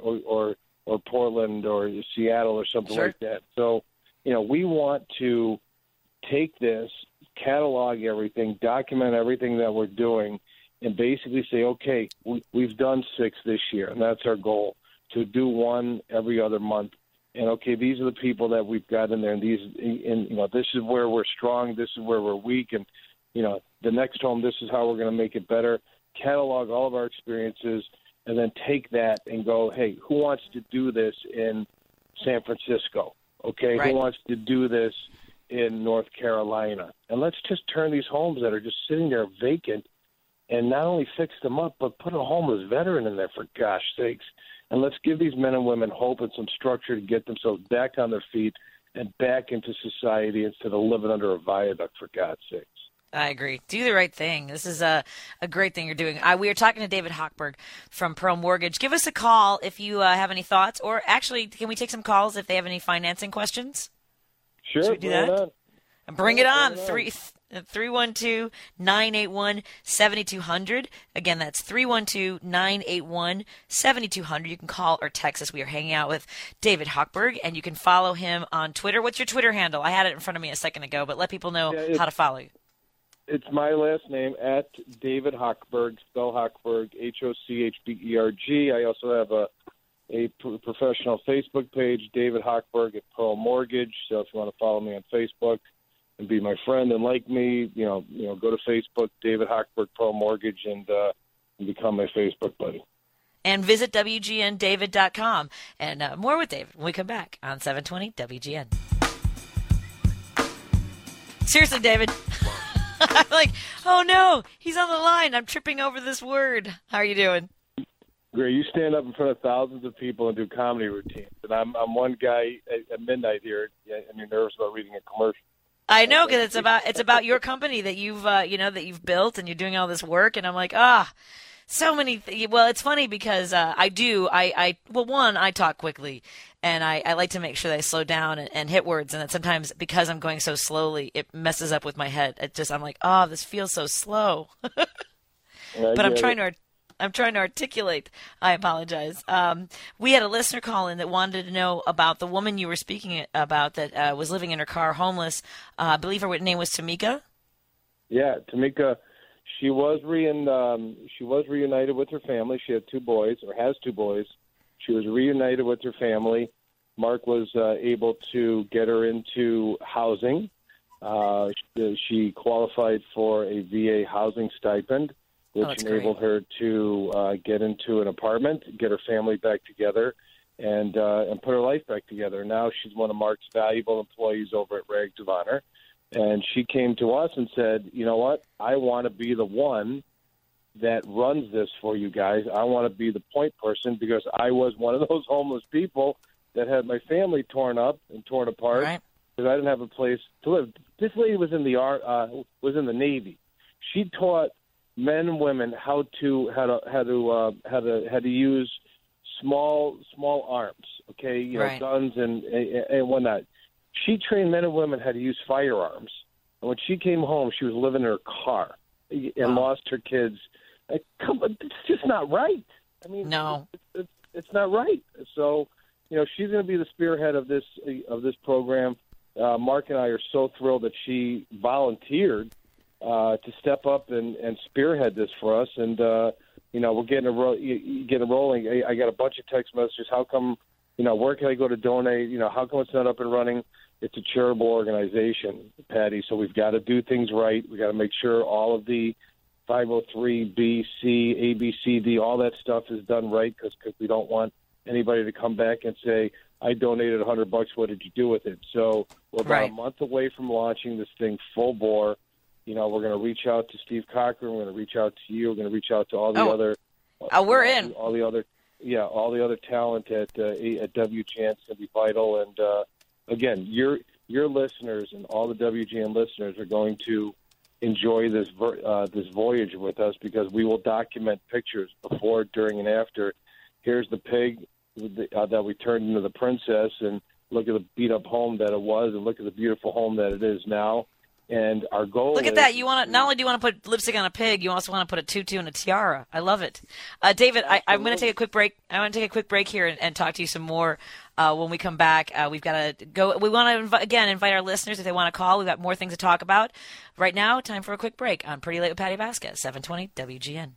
Portland or Seattle or something like that. So, we want to take this, catalog everything, document everything that we're doing, and basically say, okay, we've done 6 this year, and that's our goal, to do 1 every other month. And, okay, these are the people that we've got in there, and this is where we're strong, this is where we're weak, and, the next home, this is how we're going to make it better. Catalog all of our experiences, and then take that and go, hey, who wants to do this in San Francisco? Okay, who wants to do this in North Carolina? And let's just turn these homes that are just sitting there vacant and not only fix them up, but put a homeless veteran in there, for gosh sakes. And let's give these men and women hope and some structure to get themselves back on their feet and back into society instead of living under a viaduct, for God's sakes. I agree. Do the right thing. This is a great thing you're doing. We are talking to David Hochberg from Pearl Mortgage. Give us a call if you have any thoughts, or actually, can we take some calls if they have any financing questions? Sure. Should we do that? Bring it on. 312-981-7200. Again, that's 312-981-7200. You can call or text us. We are hanging out with David Hochberg, and you can follow him on Twitter. What's your Twitter handle? I had it in front of me a second ago, but let people know how to follow you. It's my last name, at David Hochberg, spell Hochberg, Hochberg. I also have a professional Facebook page, David Hochberg at Pearl Mortgage. So if you want to follow me on Facebook and be my friend and like me, go to Facebook, David Hochberg, Pearl Mortgage, and become my Facebook buddy. And visit WGNDavid.com. And more with David when we come back on 720 WGN. Seriously, David. I'm like, oh no, he's on the line. I'm tripping over this word. How are you doing? Great. You stand up in front of thousands of people and do comedy routines, and I'm one guy at midnight here, and you're nervous about reading a commercial. I know, because it's about your company that you've that you've built, and you're doing all this work, and I'm like, so many. Well, it's funny because I talk quickly, and I like to make sure that I slow down and hit words, and that sometimes because I'm going so slowly, it messes up with my head. I'm like, this feels so slow. But I'm trying to articulate. I apologize. We had a listener call in that wanted to know about the woman you were speaking about that was living in her car, homeless. I believe her name was Tamika. Yeah, Tamika. She was reunited with her family. She had two boys, or has two boys. She was reunited with her family. Mark was able to get her into housing. She qualified for a VA housing stipend, which enabled her to get into an apartment, get her family back together, and put her life back together. Now she's one of Mark's valuable employees over at Rags of Honor. And she came to us and said, you know what, I want to be the one that runs this for you guys. I want to be the point person because I was one of those homeless people that had my family torn up and torn apart because I didn't have a place to live. This lady was in the Navy. She taught men and women how to use small arms, guns and whatnot. She trained men and women how to use firearms. And when she came home, she was living in her car and lost her kids. Come on, it's just not right. I mean, no, it's not right. So, she's going to be the spearhead of this program. Mark and I are so thrilled that she volunteered to step up and spearhead this for us. And we're getting rolling. I got a bunch of text messages. How come? Where can I go to donate? How come it's not up and running? It's a charitable organization, Patty, so we've got to do things right. We've got to make sure all of the 503B, C, A, B, C, D, all that stuff is done right because we don't want anybody to come back and say, I donated $100. What did you do with it? So we're about a month away from launching this thing full bore. We're going to reach out to Steve Cochran. We're going to reach out to you. We're going to reach out to all the other. We're in. All the other talent at WGN is going to be vital. And again, your listeners and all the WGN listeners are going to enjoy this voyage with us because we will document pictures before, during, and after. Here's the pig that we turned into the princess, and look at the beat-up home that it was, and look at the beautiful home that it is now. And our goal Look at that. You want to, not only do you want to put lipstick on a pig, you also want to put a tutu and a tiara. I love it. David, I'm going to take a quick break. I want to take a quick break here and talk to you some more when we come back. We've got to go. We want to, invite our listeners if they want to call. We've got more things to talk about. Right now, time for a quick break on Pretty Late with Patty Vasquez, 720 WGN.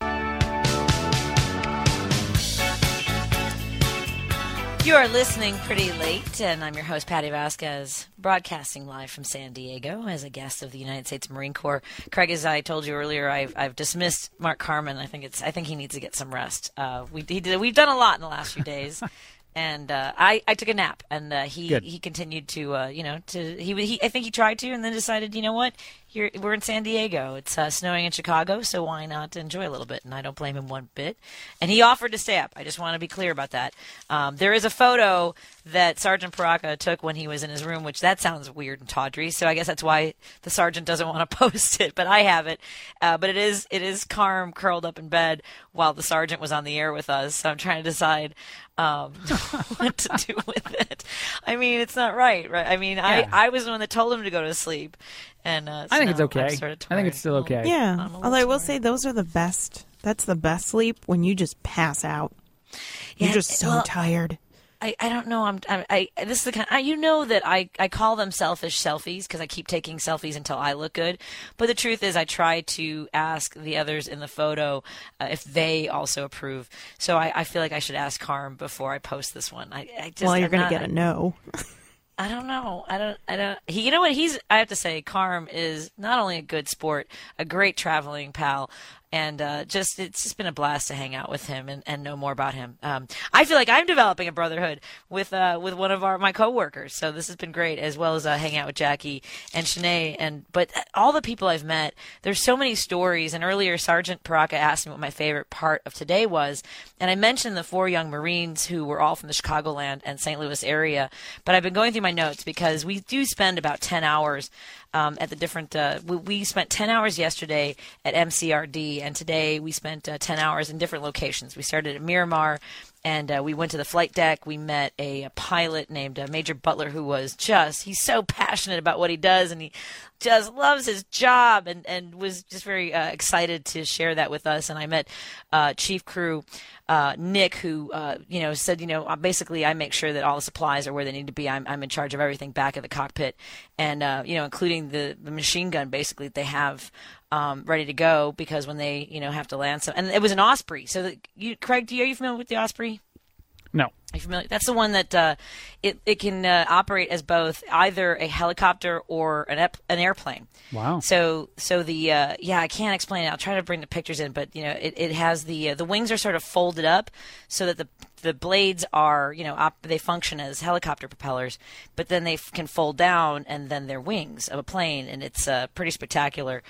You are listening Pretty Late, and I'm your host, Patty Vasquez, broadcasting live from San Diego as a guest of the United States Marine Corps. Craig, as I told you earlier, I've dismissed Mark Carman. I think he needs to get some rest. We've done a lot in the last few days, and I took a nap, and he continued to I think he tried to, and then decided, you know what? We're in San Diego. It's snowing in Chicago, so why not enjoy a little bit? And I don't blame him one bit. And he offered to stay up. I just want to be clear about that. There is a photo that Sergeant Paraka took when he was in his room, which that sounds weird and tawdry, so I guess that's why the sergeant doesn't want to post it. But I have it. But it is Carm curled up in bed while the sergeant was on the air with us. So I'm trying to decide what to do with it. I mean, it's not right? I mean, yeah. I was the one that told him to go to sleep. And I think it's okay. I think it's still okay. Yeah. Although I will say those are the best. That's the best sleep when you just pass out. You're just so tired. I don't know. This is the kind. That I call them selfish selfies because I keep taking selfies until I look good. But the truth is, I try to ask the others in the photo if they also approve. So I feel like I should ask Carm before I post this one. Well, you're going to get a no. I don't know. I don't. You know what? I have to say, Carm is not only a good sport, a great traveling pal, And it's just been a blast to hang out with him and know more about him. I feel like I'm developing a brotherhood with one of my coworkers. So this has been great, as well as hanging out with Jackie and Shanae. But all the people I've met, there's so many stories. And earlier, Sergeant Paraka asked me what my favorite part of today was, and I mentioned the 4 young Marines who were all from the Chicagoland and St. Louis area. But I've been going through my notes because we do spend about 10 hours at the different. We spent 10 hours yesterday at MCRD, and today we spent 10 hours in different locations. We started at Miramar, and we went to the flight deck. We met a pilot named Major Butler, who was he's so passionate about what he does, and he just loves his job, and was just very excited to share that with us. And I met Chief Crew Nick, who said, basically I make sure that all the supplies are where they need to be. I'm in charge of everything back at the cockpit, and including the machine gun basically that they have ready to go, because when they have to land some. And it was an Osprey. So Craig, are you familiar with the Osprey? No. Are you familiar? That's the one that it can operate as both either a helicopter or an airplane. Wow. So the I can't explain it. I'll try to bring the pictures in, but it has the wings are sort of folded up so that the blades are they function as helicopter propellers, but then they can fold down and then they're wings of a plane, and it's pretty spectacular.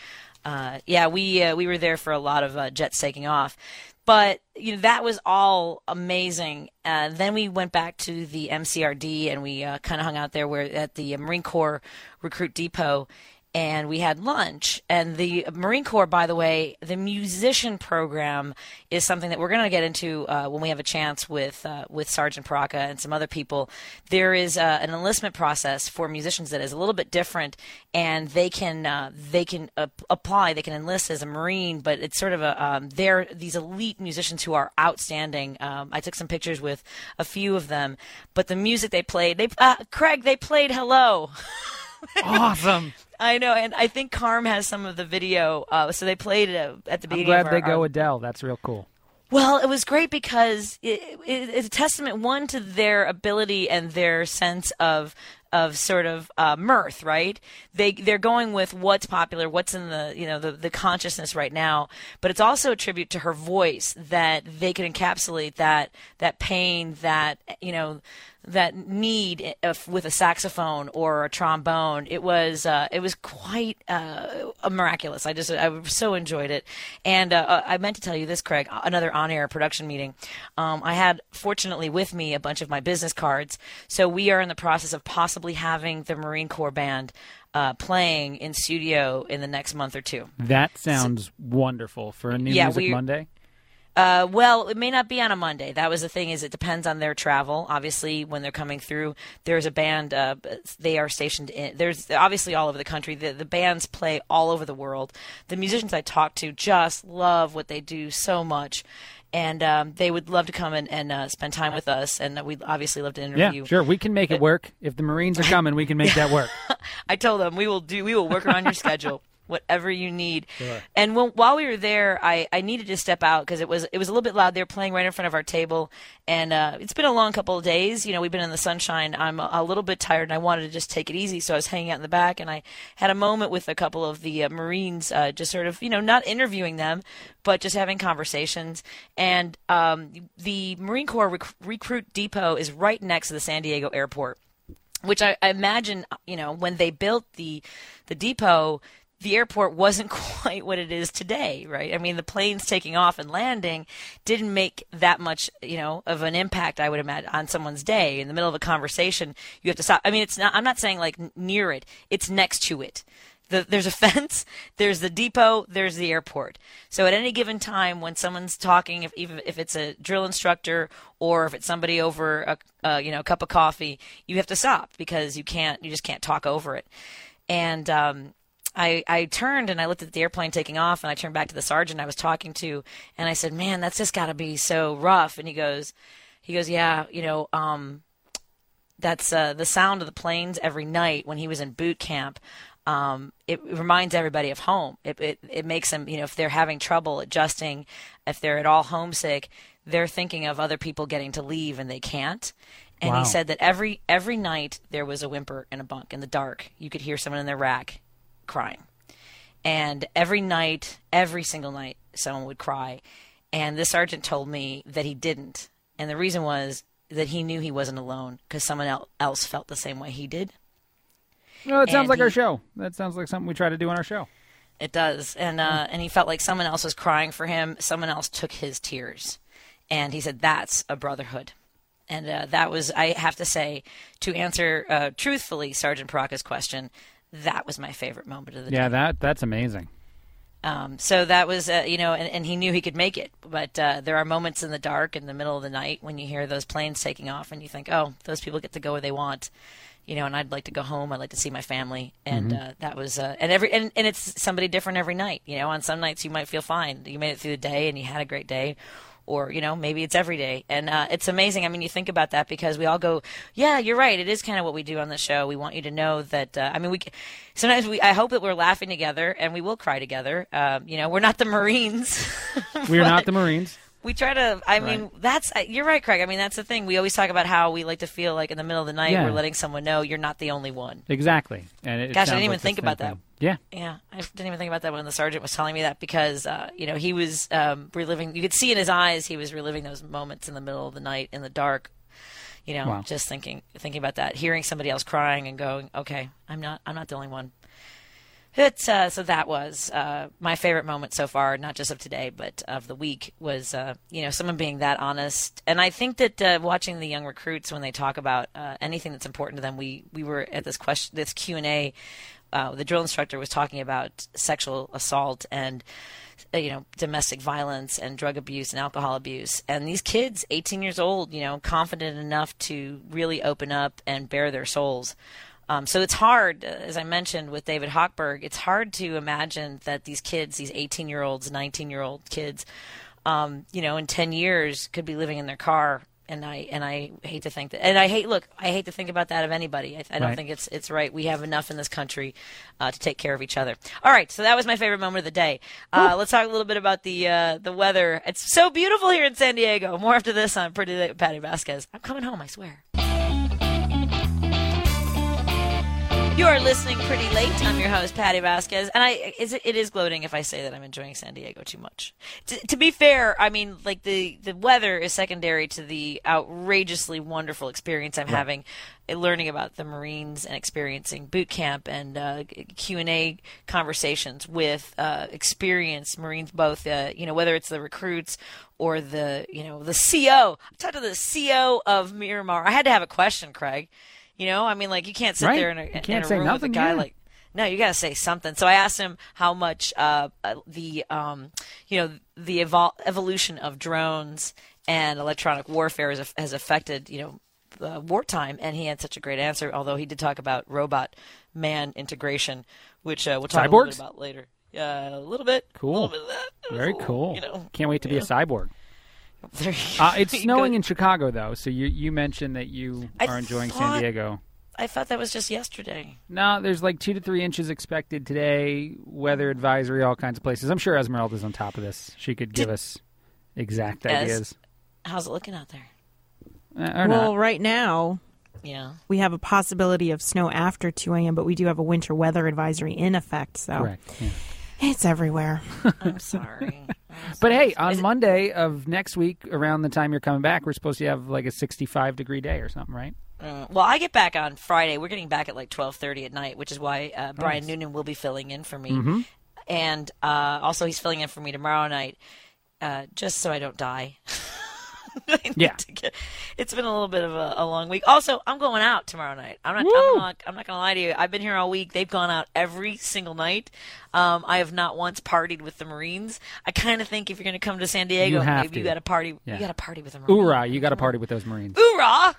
We were there for a lot of jets taking off. But that was all amazing. Then we went back to the MCRD, and we kind of hung out there. We're at the Marine Corps Recruit Depot, and we had lunch. And the Marine Corps, by the way, the program is something that we're going to get into when we have a chance with Sergeant Paraka and some other people. There is an enlistment process for musicians that is a little bit different, and they can apply. They can enlist as a Marine, but it's sort of they're these elite musicians who are outstanding. I took some pictures with a few of them, but the music they played, Craig, they played Hello. Awesome. I know, and I think Carm has some of the video. So they played it at the beginning. I'm glad they go Adele. That's real cool. Well, it was great because it's a testament, one, to their ability and their sense of sort of mirth, right? They're going with what's popular, what's in the consciousness right now, but it's also a tribute to her voice, that they can encapsulate that pain, that that need with a saxophone or a trombone. It was quite miraculous. I so enjoyed it. And I meant to tell you this, Craig, another on-air production meeting. I had, fortunately, with me a bunch of my business cards. So we are in the process of possibly having the Marine Corps Band playing in studio in the next month or two. That sounds wonderful for a New Music Monday. Well, it may not be on a Monday. That was the thing, is it depends on their travel. Obviously, when they're coming through, there's a band, they are stationed there's obviously all over the country. The bands play all over the world. The musicians I talk to just love what they do so much. And they would love to come and spend time with us, and we'd obviously love to interview. Yeah, sure, we can make it work. If the Marines are coming, we can make that work. I told them we will work around your schedule. Whatever you need. Sure. And while we were there, I needed to step out because it was a little bit loud. They were playing right in front of our table, and it's been a long couple of days. We've been in the sunshine. I'm a little bit tired, and I wanted to just take it easy, so I was hanging out in the back, and I had a moment with a couple of the Marines, just sort of, not interviewing them, but just having conversations. And the Marine Corps Recruit Depot is right next to the San Diego airport, which I imagine, when they built the depot, the airport wasn't quite what it is today, right? I mean, the planes taking off and landing didn't make that much, of an impact, I would imagine, on someone's day. In the middle of a conversation, you have to stop. I mean, I'm not saying like near it. It's next to it. There's a fence, there's the depot, there's the airport. So at any given time when someone's talking, even if it's a drill instructor or if it's somebody over a cup of coffee, you have to stop because you just can't talk over it. And I turned and I looked at the airplane taking off, and I turned back to the sergeant I was talking to, and I said, "Man, that's just got to be so rough." And he goes, "Yeah, that's the sound of the planes every night when he was in boot camp. It reminds everybody of home. It makes them, if they're having trouble adjusting, if they're at all homesick, they're thinking of other people getting to leave and they can't." And Wow. He said that every night there was a whimper in a bunk in the dark. You could hear someone in their rack crying. And every night, every single night, someone would cry. And this sergeant told me that he didn't. And the reason was that he knew he wasn't alone because someone else felt the same way he did. Well, it sounds like our show. That sounds like something we try to do on our show. It does. And he felt like someone else was crying for him. Someone else took his tears. And he said, that's a brotherhood. And that was, I have to say, to answer truthfully Sergeant Paraka's question, that was my favorite moment of the day. Yeah, that's amazing. So that was, and he knew he could make it. But there are moments in the dark, in the middle of the night, when you hear those planes taking off and you think, oh, those people get to go where they want. And I'd like to go home. I'd like to see my family. And that was, and it's somebody different every night. On some nights you might feel fine. You made it through the day and you had a great day. Or, maybe it's every day. And it's amazing. I mean, you think about that because we all go, yeah, you're right. It is kind of what we do on the show. We want you to know that, sometimes I hope that we're laughing together and we will cry together. We're not the Marines. We're not the Marines. We try to, you're right, Craig. I mean, that's the thing. We always talk about how we like to feel like in the middle of the night we're letting someone know you're not the only one. Exactly. And gosh, I didn't even think about that. Yeah. Yeah, I didn't even think about that when the sergeant was telling me that because, he was reliving, you could see in his eyes he was reliving those moments in the middle of the night in the dark, Wow. just thinking about that, hearing somebody else crying and going, okay, I'm not the only one. It's so that was my favorite moment so far, not just of today, but of the week, was someone being that honest. And I think that watching the young recruits when they talk about anything that's important to them, we were at this Q&A. The drill instructor was talking about sexual assault and domestic violence and drug abuse and alcohol abuse. And these kids, 18 years old, confident enough to really open up and bare their souls. So it's hard, as I mentioned with David Hochberg, it's hard to imagine that these kids, these 18-year-olds, 19-year-old kids, in 10 years could be living in their car. And I hate to think that, and I hate to think about that of anybody. I don't think it's right. We have enough in this country to take care of each other. All right, so that was my favorite moment of the day. Let's talk a little bit about the weather. It's so beautiful here in San Diego. More after this on Pretty Late with Patty Vasquez. I'm coming home, I swear. You are listening Pretty Late. I'm your host, Patty Vasquez, and it is gloating if I say that I'm enjoying San Diego too much. To be fair, I mean, like the weather is secondary to the outrageously wonderful experience I'm having, learning about the Marines and experiencing boot camp and Q&A conversations with experienced Marines, both whether it's the recruits or the CO. I talked to the CO of Miramar. I had to have a question, Craig. You can't sit there in a room with a guy like, no, you got to say something. So I asked him how much the evolution of drones and electronic warfare has affected, wartime. And he had such a great answer, although he did talk about robot-man integration, which we'll talk a little bit about later. A little bit. Cool. A little bit of that. Very cool. Can't wait to be a cyborg. It's snowing in Chicago, though, so you mentioned that you are enjoying San Diego. I thought that was just yesterday. No, there's like 2 to 3 inches expected today, weather advisory, all kinds of places. I'm sure Esmeralda's on top of this. She could give us exact ideas. How's it looking out there? Not. Right now, we have a possibility of snow after 2 a.m., but we do have a winter weather advisory in effect, so correct. Yeah. It's everywhere. I'm sorry. But hey, on Monday of next week, around the time you're coming back, we're supposed to have like a 65-degree day or something, right? Well, I get back on Friday. We're getting back at like 12:30 at night, which is why Brian Noonan will be filling in for me. Mm-hmm. And also he's filling in for me tomorrow night, just so I don't die. It's been a little bit of a long week. Also, I'm going out tomorrow night. I'm not going to lie to you. I've been here all week. They've gone out every single night. I have not once partied with the Marines. I kind of think if you're going to come to San Diego, maybe you got to party. Yeah. You got to party with the Marines. Hoorah! You got to party with those Marines. Hoorah!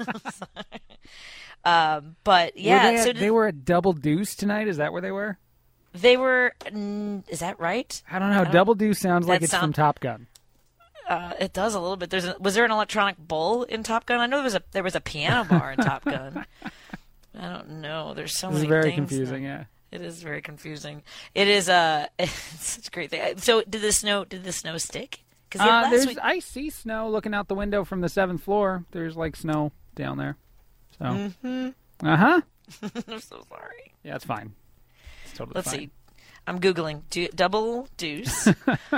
But yeah, they were at Double Deuce tonight. Is that where they were? They were. Is that right? I don't know. Double Deuce sounds like it's from Top Gun. It does a little bit. Was there an electronic bull in Top Gun? I know there was a piano bar in Top Gun. I don't know. There's so many things. It's very confusing, yeah. It is very confusing. It is it's such a great thing. So did the snow stick? I see snow looking out the window from the 7th floor. There's like snow down there. So. Mm-hmm. Uh-huh. I'm so sorry. Yeah, it's fine. It's totally fine. Let's see. I'm Googling Double Deuce. Is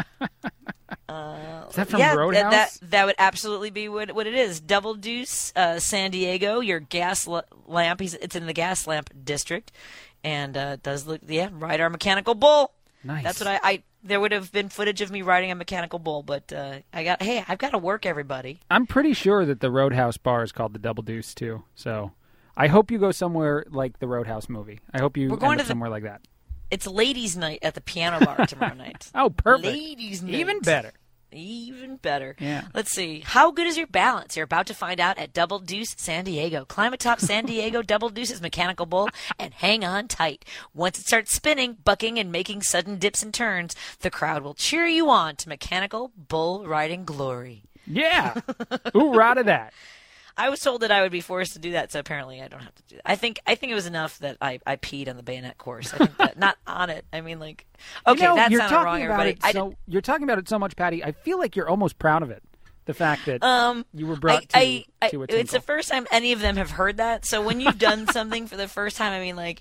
that from Roadhouse? That would absolutely be what it is. Double Deuce, San Diego. Your gas lamp. It's in the gas lamp district, and does look ride our mechanical bull. Nice. That's what I there would have been footage of me riding a mechanical bull, but I've got to work, everybody. I'm pretty sure that the Roadhouse bar is called the Double Deuce too. So I hope you go somewhere like the Roadhouse movie. I hope you end up somewhere like that. It's ladies' night at the piano bar tomorrow night. Oh, perfect. Ladies' night. Even better. Even better. Yeah. Let's see. How good is your balance? You're about to find out at Double Deuce San Diego. Climb atop San Diego Double Deuce's mechanical bull and hang on tight. Once it starts spinning, bucking, and making sudden dips and turns, the crowd will cheer you on to mechanical bull riding glory. Yeah. Hoorah to that. I was told that I would be forced to do that, so apparently I don't have to do that. I think it was enough that I peed on the bayonet course. I think that, not on it. I mean, like, okay, that sounded wrong, everybody. You're talking about it so much, Patty. I feel like you're almost proud of it. The fact that you were brought to a tinkle. It's the first time any of them have heard that. So when you've done something for the first time, I mean, like,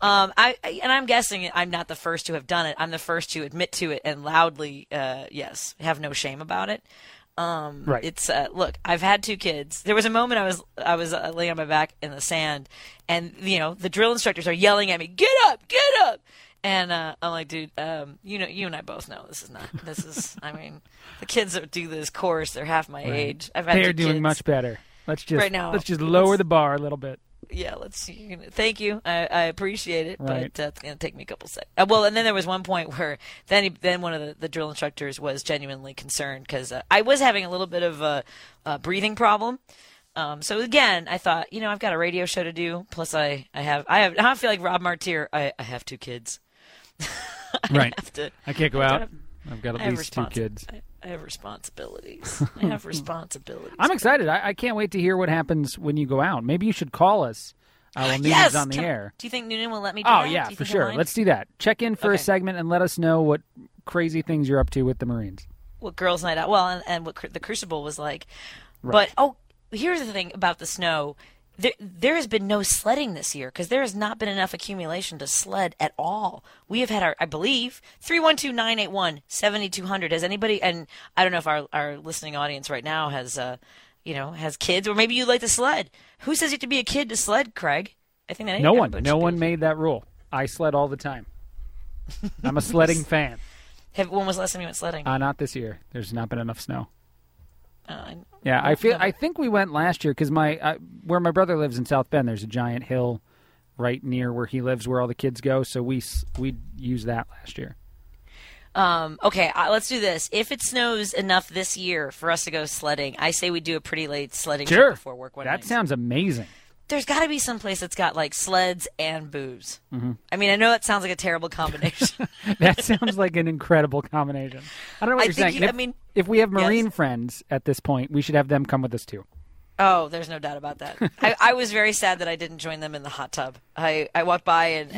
I'm guessing I'm not the first to have done it. I'm the first to admit to it and loudly, yes, have no shame about it. Right. It's look, I've had 2 kids. There was a moment I was laying on my back in the sand, and the drill instructors are yelling at me, "Get up, get up!" And I'm like, dude, you and I both know this is. I mean, the kids that do this course, they're half my age. I've had They're 2 doing kids. much better. Let's just Now, lower the bar a little bit. Yeah, thank you. I appreciate it, right. but it's going to take me a couple seconds. Well, and then there was one point where then one of the drill instructors was genuinely concerned because I was having a little bit of a breathing problem. So again, I thought, I've got a radio show to do. Plus, I feel like Rob Martyr. I have 2 kids. Right. I can't go out. I've got at least 2 kids. I have responsibilities. I'm excited. I can't wait to hear what happens when you go out. Maybe you should call us while Noonan's on the air. Do you think Noonan will let me do that? Oh, yeah, for sure. Let's do that. Check in for a segment and let us know what crazy things you're up to with the Marines. What Girls' Night Out. Well, and what the Crucible was like. Right. But, here's the thing about the snow. There has been no sledding this year because there has not been enough accumulation to sled at all. We have had I believe, 312-981-7200. Has anybody, and I don't know if our listening audience right now has, has kids, or maybe you like to sled. Who says you have to be a kid to sled, Craig? I think that no one made that rule. I sled all the time. I'm a sledding fan. When was the last time you went sledding? Not this year. There's not been enough snow. Yeah, I think we went last year because where my brother lives in South Bend, there's a giant hill right near where he lives, where all the kids go. So we used that last year. Okay, let's do this. If it snows enough this year for us to go sledding, I say we do a pretty late sledding trip before work one night. That sounds amazing. There's got to be some place that's got like sleds and booze. Mm-hmm. I mean, I know that sounds like a terrible combination. That sounds like an incredible combination. I don't know what you're saying. If we have Marine friends at this point, we should have them come with us too. Oh, there's no doubt about that. I was very sad that I didn't join them in the hot tub. I walked by and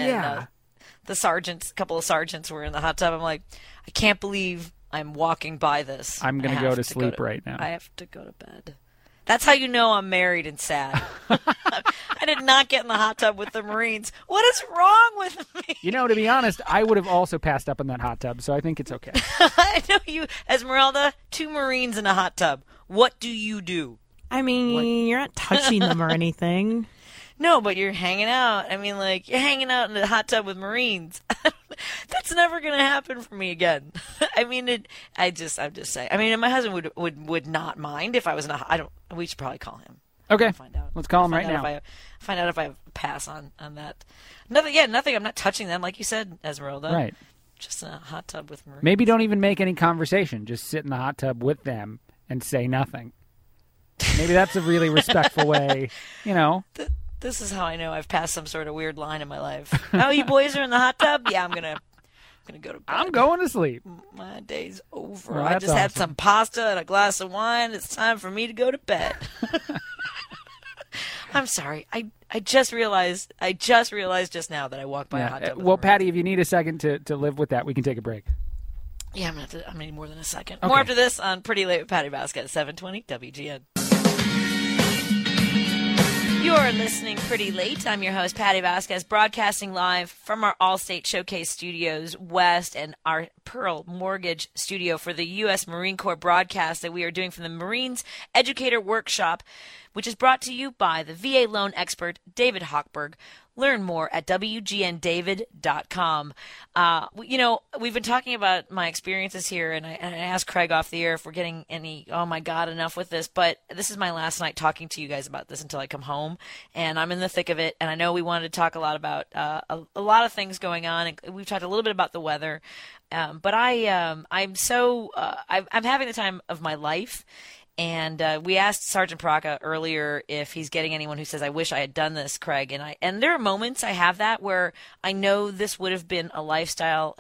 the couple of sergeants were in the hot tub. I'm like, I can't believe I'm walking by this. I'm going to go to sleep right now. I have to go to bed. That's how you know I'm married and sad. I did not get in the hot tub with the Marines. What is wrong with me? To be honest, I would have also passed up in that hot tub, so I think it's okay. I know you, Esmeralda, 2 Marines in a hot tub. What do you do? I mean, you're not touching them or anything. No, but you're hanging out. I mean, like, you're hanging out in the hot tub with Marines. That's never going to happen for me again. I mean, I'm just saying. I mean, my husband would not mind if I was in a. We should probably call him. Okay. Find out. Let's call him right now. Find out if I pass on that. Nothing. I'm not touching them, like you said, Esmeralda. Right. Just in a hot tub with Marines. Maybe don't even make any conversation. Just sit in the hot tub with them and say nothing. Maybe that's a really respectful way, This is how I know I've passed some sort of weird line in my life. Oh, you boys are in the hot tub? Yeah, I'm gonna go to bed. I'm going to sleep. My day's over. Well, I just had some pasta and a glass of wine. It's time for me to go to bed. I'm sorry. I just realized just now that I walked by a hot tub. Well, Patty, if you need a second to live with that, we can take a break. Yeah, I'm gonna need more than a second. Okay. More after this on Pretty Late with Patty Vasquez, 720 WGN. You're listening pretty late. I'm your host, Patty Vasquez, broadcasting live from our Allstate Showcase Studios West and our Pearl Mortgage Studio for the U.S. Marine Corps broadcast that we are doing from the Marines Educator Workshop, which is brought to you by the VA loan expert, David Hochberg. Learn more at WGNDavid.com. We've been talking about my experiences here, and I asked Craig off the air if we're getting any, oh my God, enough with this. But this is my last night talking to you guys about this until I come home, and I'm in the thick of it. And I know we wanted to talk a lot about a lot of things going on. And we've talked a little bit about the weather, but I'm having the time of my life. And we asked Sergeant Paraka earlier if he's getting anyone who says, I wish I had done this, Craig. And there are moments I have that where I know this would have been a lifestyle,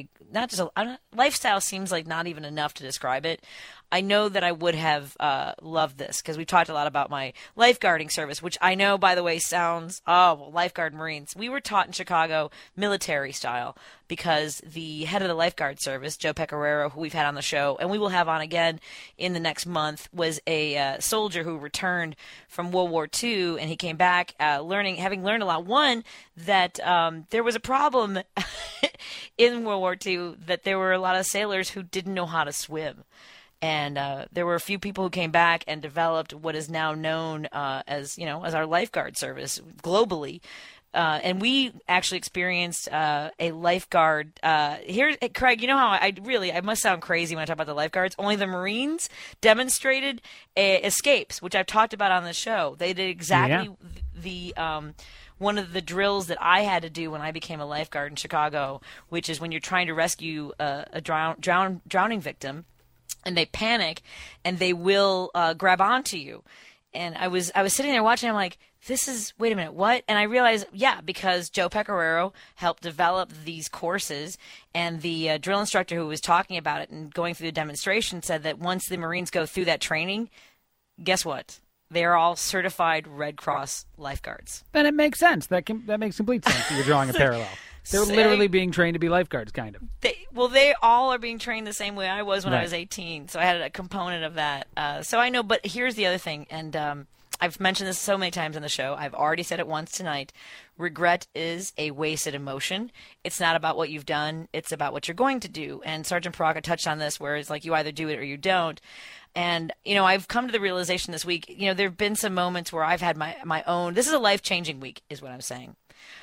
lifestyle seems like not even enough to describe it. I know that I would have loved this because we talked a lot about my lifeguarding service, which I know, by the way, sounds, lifeguard Marines. We were taught in Chicago military style because the head of the lifeguard service, Joe Pecoraro, who we've had on the show, and we will have on again in the next month, was a soldier who returned from World War II, and he came back having learned a lot. One, that there was a problem in World War II that there were a lot of sailors who didn't know how to swim. And there were a few people who came back and developed what is now known as our lifeguard service globally. And we actually experienced a lifeguard here. Craig, you know how I must sound crazy when I talk about the lifeguards. Only the Marines demonstrated escapes, which I've talked about on the show. They did exactly the one of the drills that I had to do when I became a lifeguard in Chicago, which is when you're trying to rescue a drowning victim. And they panic, and they will grab onto you. And I was sitting there watching. I'm like, wait a minute, what? And I realized, because Joe Pecoraro helped develop these courses, and the drill instructor who was talking about it and going through the demonstration said that once the Marines go through that training, guess what? They are all certified Red Cross lifeguards. Then it makes sense. That makes complete sense. You're drawing a parallel. They're literally being trained to be lifeguards, kind of. They all are being trained the same way I was when I was 18. So I had a component of that. So I know, but here's the other thing, and I've mentioned this so many times on the show. I've already said it once tonight. Regret is a wasted emotion. It's not about what you've done. It's about what you're going to do. And Sergeant Paraka touched on this, where it's like you either do it or you don't. And, I've come to the realization this week, there have been some moments where I've had my own. This is a life-changing week is what I'm saying.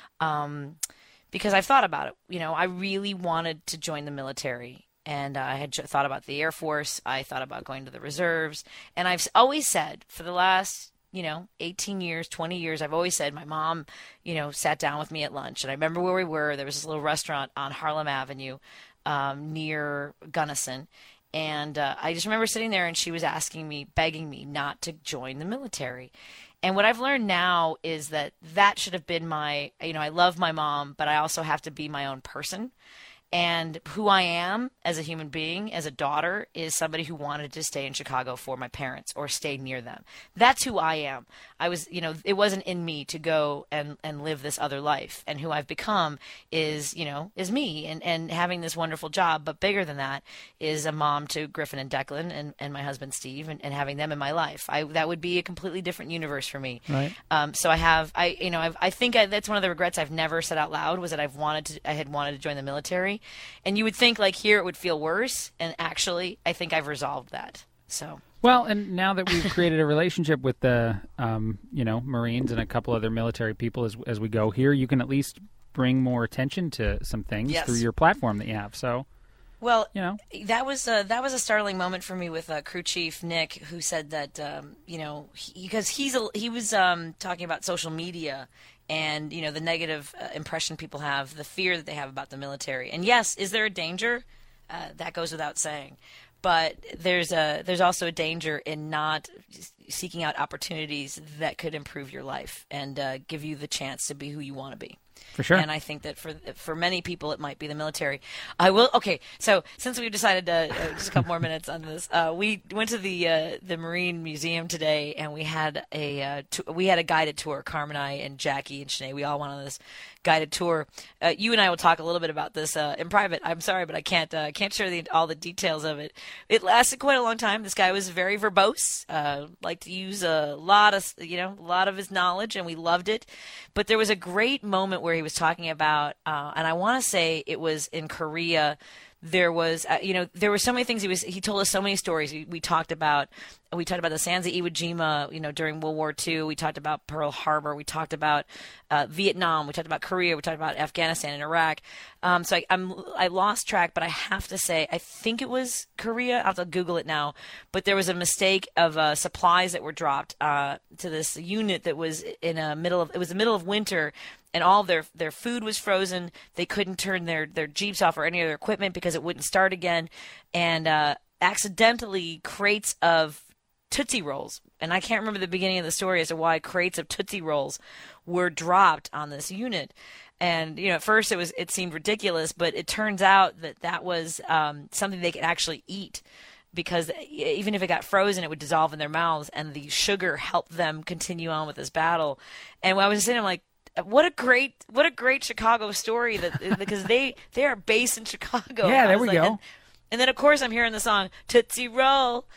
Because I've thought about it. I really wanted to join the military, and I had thought about the Air Force. I thought about going to the reserves, and I've always said for the last, 18 years, 20 years, I've always said my mom, sat down with me at lunch, and I remember where we were. There was this little restaurant on Harlem Avenue near Gunnison, and I just remember sitting there, and she was begging me not to join the military. And what I've learned now is that should have been I love my mom, but I also have to be my own person. And who I am as a human being, as a daughter, is somebody who wanted to stay in Chicago for my parents or stay near them. That's who I am. I was, it wasn't in me to go and live this other life. And who I've become is me and having this wonderful job. But bigger than that is a mom to Griffin and Declan and my husband, Steve, and having them in my life. That would be a completely different universe for me. Right. So I think that's one of the regrets I've never said out loud was that I had wanted to join the military. And you would think like here it would feel worse, and actually I think I've resolved that. So well, and now that we've created a relationship with the Marines and a couple other military people as we go here, you can at least bring more attention to some things through your platform that you have. So well, that was a startling moment for me with Crew Chief Nick, who said that because he was talking about social media. And, the negative impression people have, the fear that they have about the military. And yes, is there a danger? That goes without saying. But there's also a danger in not seeking out opportunities that could improve your life and give you the chance to be who you want to be. For sure. And I think that for many people, it might be the military. I will. Okay, so since we've decided to just a couple more minutes on this, we went to the Marine Museum today, and we had a guided tour. Carmen, I, and Jackie and Shanae, we all went on this guided tour. You and I will talk a little bit about this in private. I'm sorry, but I can't share all the details of it. It lasted quite a long time. This guy was very verbose, liked to use a lot of his knowledge, and we loved it. But there was a great moment where he was talking about, and I want to say it was in Korea. There was, there were so many things he told us so many stories. We talked about the Sansa Iwo Jima, during World War II. We talked about Pearl Harbor. We talked about Vietnam. We talked about Korea. We talked about Afghanistan and Iraq. So I lost track, but I have to say, I think it was Korea. I'll have to Google it now. But there was a mistake of supplies that were dropped to this unit that was the middle of winter. And all their food was frozen. They couldn't turn their Jeeps off or any of their equipment because it wouldn't start again. And accidentally, crates of Tootsie Rolls, and I can't remember the beginning of the story as to why crates of Tootsie Rolls were dropped on this unit. And, at first it seemed ridiculous, but it turns out that was something they could actually eat. Because even if it got frozen, it would dissolve in their mouths, and the sugar helped them continue on with this battle. And when I was sitting, I'm like, what a great Chicago story because they are based in Chicago. Yeah, there we go. And then of course I'm hearing the song Tootsie Roll.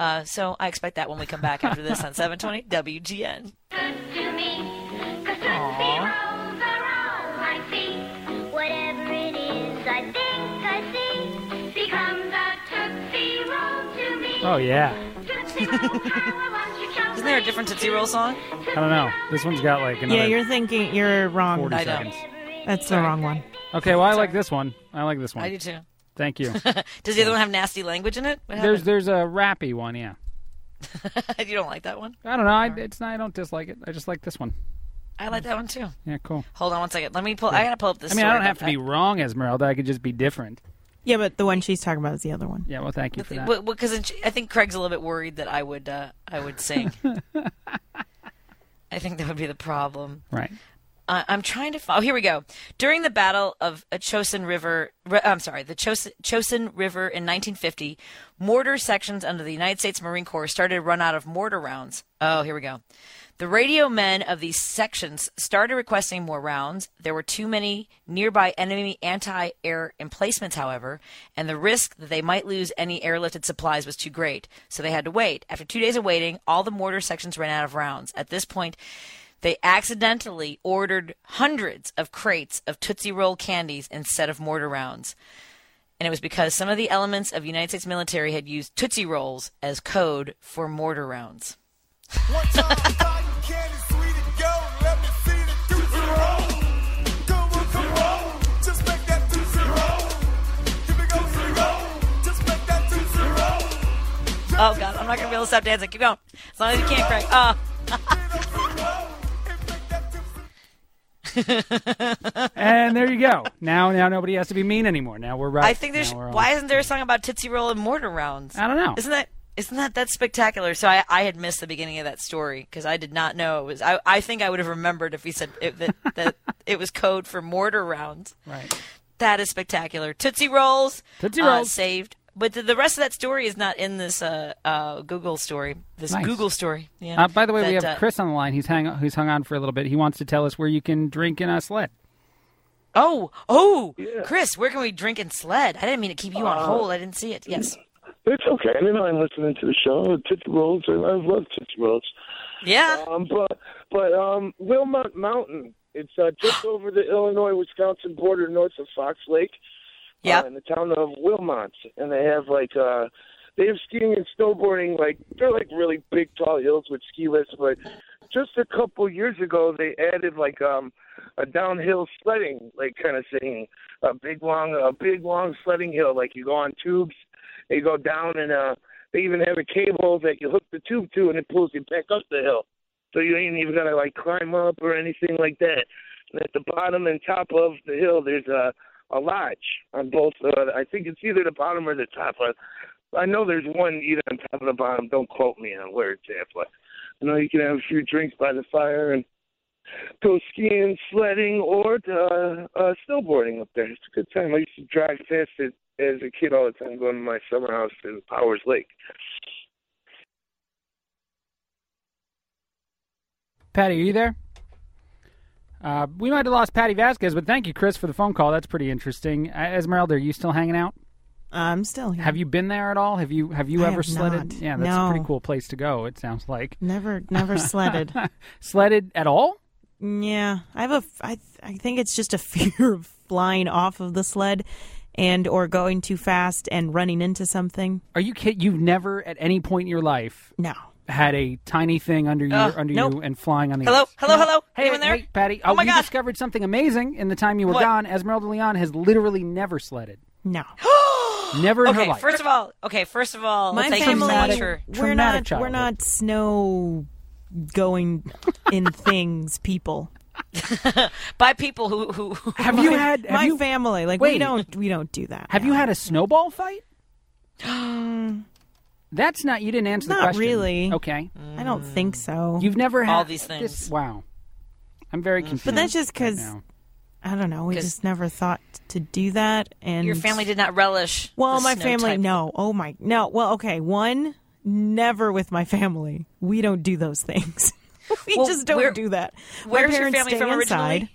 So I expect that when we come back after this on 720 WGN. Good to me, 'cause Tootsie Rolls are all I see. Whatever it is, I think I see becomes a Tootsie Roll to me. Oh yeah. Tootsie Roll, how I want you chocolate. Isn't there a different Tootsie Roll song? I don't know. This one's got like another. Yeah, you're wrong. 40 I know. seconds. That's the wrong one. Okay, well I like this one. I do too. Thank you. Does the other one have nasty language in it? What happened? There's a rappy one, yeah. You don't like that one? I don't know. I don't dislike it. I just like this one. I like that one too. Yeah, cool. Hold on one second. Let me pull. I gotta pull up this. I mean, I don't have to be wrong, Esmeralda. I could just be different. Yeah, but the one she's talking about is the other one. Yeah, well, thank you for that. Because I think Craig's a little bit worried that I would sing. I think that would be the problem. Right. I'm trying to. Oh, here we go. During the Battle of Chosin River, the Chosin River in 1950, mortar sections under the United States Marine Corps started to run out of mortar rounds. Oh, here we go. The radio men of these sections started requesting more rounds. There were too many nearby enemy anti-air emplacements, however, and the risk that they might lose any airlifted supplies was too great. So they had to wait. After 2 days of waiting, all the mortar sections ran out of rounds. At this point, they accidentally ordered hundreds of crates of Tootsie Roll candies instead of mortar rounds. And it was because some of the elements of the United States military had used Tootsie Rolls as code for mortar rounds. One time, candy, sweet and go. Let me see the Tootsie Roll. Come on, just make that Tootsie Roll. Here we go, just make that Tootsie Roll. Oh, God, I'm not going to be able to stop dancing. Keep going. As long as you can't, Craig. Oh. And there you go. Now nobody has to be mean anymore. Now we're right. I think there's. Why isn't there a song about Tootsie Roll and mortar rounds? I don't know. Isn't that spectacular? So I had missed the beginning of that story because I did not know it was. I think I would have remembered if he said that it was code for mortar rounds. Right. That is spectacular. Tootsie Rolls. Tootsie Rolls saved. But the rest of that story is not in this Google story. This nice. Google story. Yeah. By the way, we have Chris on the line. Who's hung on for a little bit. He wants to tell us where you can drink in a sled. Oh, Yeah. Chris, where can we drink in sled? I didn't mean to keep you on hold. I didn't see it. Yes. It's okay. I mean, I'm listening to the show. Tootsie Rolls. I love Tootsie Rolls. Yeah. But Wilmot Mountain. It's just over the Illinois-Wisconsin border, north of Fox Lake. Yeah. In the town of Wilmot, and they have skiing and snowboarding. They're really big, tall hills with ski lifts. But just a couple years ago, they added a downhill sledding kind of thing. A big long sledding hill. You go on tubes, and you go down, and they even have a cable that you hook the tube to, and it pulls you back up the hill. So you ain't even gotta climb up or anything like that. And at the bottom and top of the hill, there's a lodge on both. I think it's either the bottom or the top. I know there's one either on top or the bottom. Don't quote me on where it's at, but I know you can have a few drinks by the fire and go skiing, sledding, or snowboarding up there. It's a good time. I used to drive fast as a kid all the time, going to my summer house in Powers Lake. Patty, are you there? We might have lost Patty Vasquez, but thank you, Chris, for the phone call. That's pretty interesting. Esmeralda, are you still hanging out? I'm still here. Have you been there at all? Have you I ever have sledded? not. Yeah, that's No. a pretty cool place to go. It sounds like Never sledded. sledded at all. Yeah, I think it's just a fear of flying off of the sled and or going too fast and running into something. Are you kidding? You've never at any point in your life No. had a tiny thing under nope. you and flying on the Hello? ice? Hello? Hey, Anyone there? hey, Patty. Oh, my we God. discovered something amazing in the time you were What? gone. Esmeralda Leon has literally never sledded. No. Never in her Okay, life. first of all, My thank family, you for we're traumatic not snow going in things people. by people who have you had? My Have you, family, like Wait. we don't do that. have you had a snowball fight? That's not. You didn't answer the Not question. really. Okay. I don't think so. You've never had All these things. Wow. I'm very confused. But that's just right because now. I don't know. We 'Cause just never thought to do that. And your family did not relish. Well, the my snow family, type. no. Oh my, no. Well, okay. One, never with my family. We don't do those things. We Well, just don't where- do that. where's my your parents family stay from inside.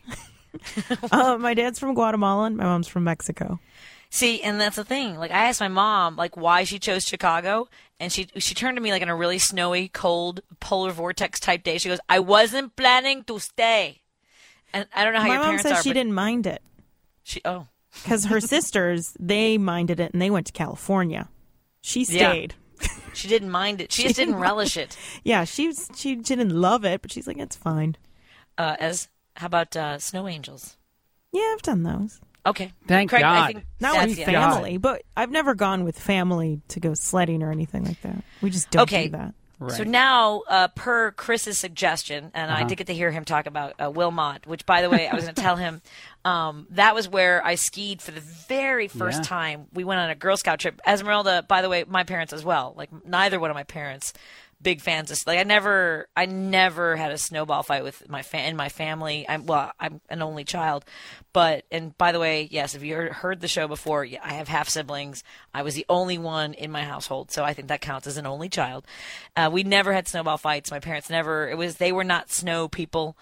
My dad's from Guatemala and my mom's from Mexico. See, and that's the thing. Like, I asked my mom, like, why she chose Chicago, and she turned to me like in a really snowy, cold, polar vortex type day. She goes, "I wasn't planning to stay." And I don't know how My your mom parents said are. she but didn't mind it Oh, because her sisters, they minded it and they went to California. She Yeah. stayed. she didn't mind it. She just didn't relish it. Yeah, she didn't love it, but she's like, it's fine. How about snow angels? Yeah, I've done those. Okay, Thank Craig, God. I think Not that's with the family, but I've never gone with family to go sledding or anything like that. We just don't Okay. do that. Right. So now, per Chris's suggestion, and I did get to hear him talk about Wilmot, which, by the way, I was going to tell him that was where I skied for the very first Yeah. time. We went on a Girl Scout trip. Esmeralda, by the way, my parents as well. Like, neither one of my parents big fans of, like, I never had a snowball fight with in my family. I'm an only child, and by the way, yes, if you heard the show before, yeah, I have half siblings. I was the only one in my household, so I think that counts as an only child. We never had snowball fights. My parents never. They were not snow people.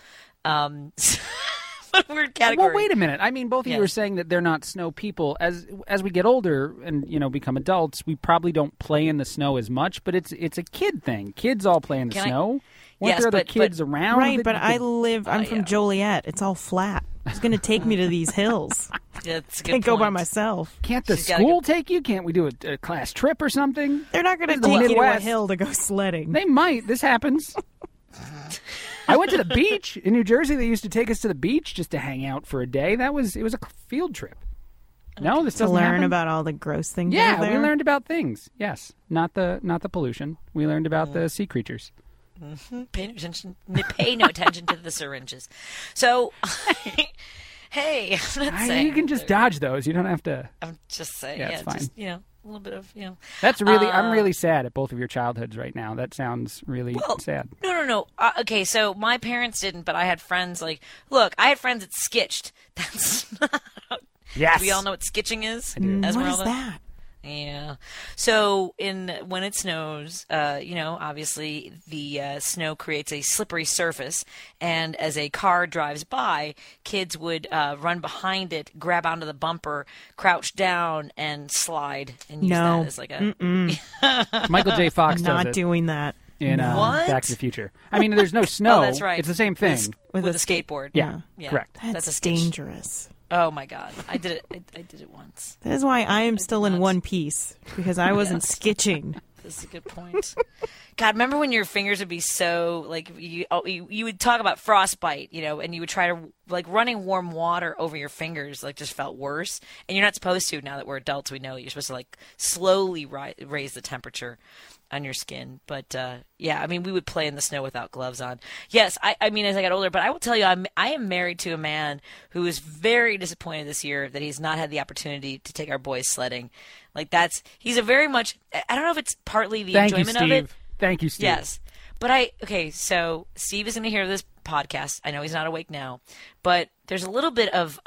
What a weird category. Well, wait a minute. I mean, both of you Yes. are saying that they're not snow people. As we get older and become adults, we probably don't play in the snow as much. But it's a kid thing. Kids all play in the Can I- snow. Weren't Yes, there other but- kids around? Right, that but you I could- live. I'm from yeah. Joliet. It's all flat. It's going to take me to these hills. That's a good Can't go by point. myself. Can't the She's gotta school take you? Can't we do a class trip or something? They're not going to This is the take you to a Midwest. hill to go sledding. They might. This happens. I went to the beach in New Jersey. They used to take us to the beach just to hang out for a day. It was a field trip. No, this to doesn't learn happen? about all the gross things. Yeah, that are we there. learned about things. Yes, not the pollution. We learned about the sea creatures. Pay no attention to the syringes. So, hey, I'm not saying You can just dodge those. You don't have to. I'm just saying, Yeah, yeah, it's fine. just a little bit of That's really. I'm really sad at both of your childhoods right now. That sounds really sad. No. Okay, so my parents didn't, but I had friends. Like, look, I had friends that skitched. That's not. Yes. Do we all know what skitching is? What is Esmeralda? that? Yeah. So when it snows, obviously the snow creates a slippery surface, and as a car drives by, kids would run behind it, grab onto the bumper, crouch down, and slide, and use No. that as like a. Michael J. Fox does Not it doing that. in What? Back to the Future. I mean, there's no snow. Oh, that's right. It's the same thing. With a skateboard. Yeah, Yeah. correct. That's a sketch. dangerous. Oh my God, I did it. I did it once. That is why I am still in one piece because I wasn't Yes. skitching. That's a good point. God, remember when your fingers would be so like you would talk about frostbite, and you would try to like running warm water over your fingers like just felt worse, and you're not supposed to. Now that we're adults, we know you're supposed to like slowly raise the temperature on your skin. But yeah, I mean, we would play in the snow without gloves on. Yes, I mean, as I got older, but I will tell you, I am married to a man who is very disappointed this year that he's not had the opportunity to take our boys sledding. Like he's a very much. I don't know if it's partly the Thank you, enjoyment of it. Steve. Thank you, Steve. Yes. But so Steve is going to hear this podcast. I know he's not awake now, but there's a little bit of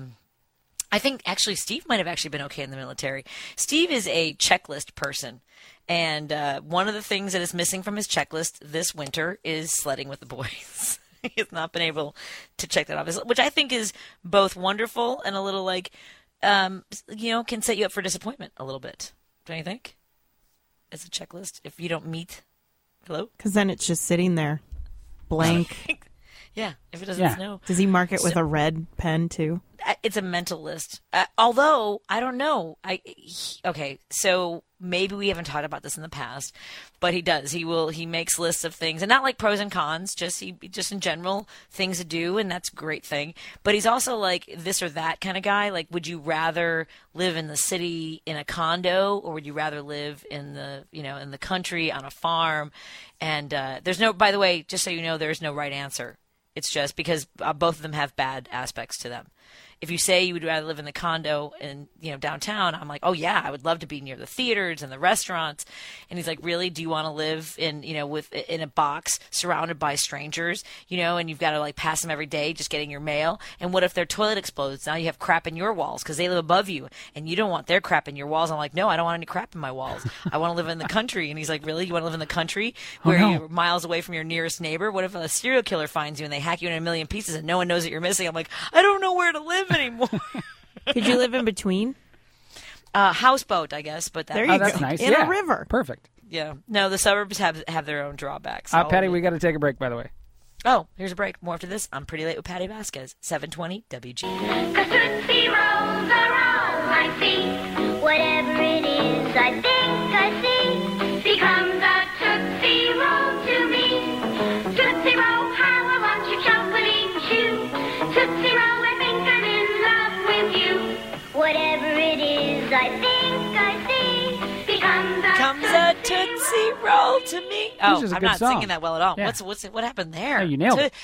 I think actually Steve might have actually been okay in the military. Steve is a checklist person. And one of the things that is missing from his checklist this winter is sledding with the boys. He has not been able to check that off, which I think is both wonderful and a little like, can set you up for disappointment a little bit. Don't you think? As a checklist, if you don't meet, hello? Because then it's just sitting there, blank. Yeah, if it doesn't snow. Does he mark it with a red pen too? It's a mental list. Although, I don't know. Okay, so maybe we haven't talked about this in the past, but he does. He makes lists of things, and not like pros and cons, just in general, things to do, and that's a great thing. But he's also like this or that kind of guy. Like, would you rather live in the city in a condo, or would you rather live in the country on a farm? And there's no, by the way, just so you know, there's no right answer. It's just because both of them have bad aspects to them. If you say you would rather live in the condo in downtown, I'm like, oh yeah, I would love to be near the theaters and the restaurants. And he's like, really? Do you want to live in a box surrounded by strangers, and you've got to like pass them every day just getting your mail? And what if their toilet explodes? Now you have crap in your walls because they live above you, and you don't want their crap in your walls. I'm like, no, I don't want any crap in my walls. I want to live in the country. And he's like, really? You want to live in the country where you're miles away from your nearest neighbor? What if a serial killer finds you and they hack you in a million pieces and no one knows that you're missing? I'm like, I don't know where to live anymore. Could you live in between? Houseboat, I guess, but there you that's go. nice. In a river. Perfect. Yeah. No, the suburbs have their own drawbacks. Patty, we got to take a break, by the way. Oh, here's a break. More after this. I'm Pretty Late with Patty Vasquez, 720 WG. 'Cause Tootsie Rolls are all my feet. Whatever it is, I think I see becomes a Tootsie Roll to me. Tootsie Roll, how I want your chocolate chew. Tootsie Roll, I think I'm in love with you. Whatever it is, I think I see becomes a Tootsie Roll to me. Oh, is a I'm good not song. singing that well at all. Yeah. What happened there? Oh, you nailed it.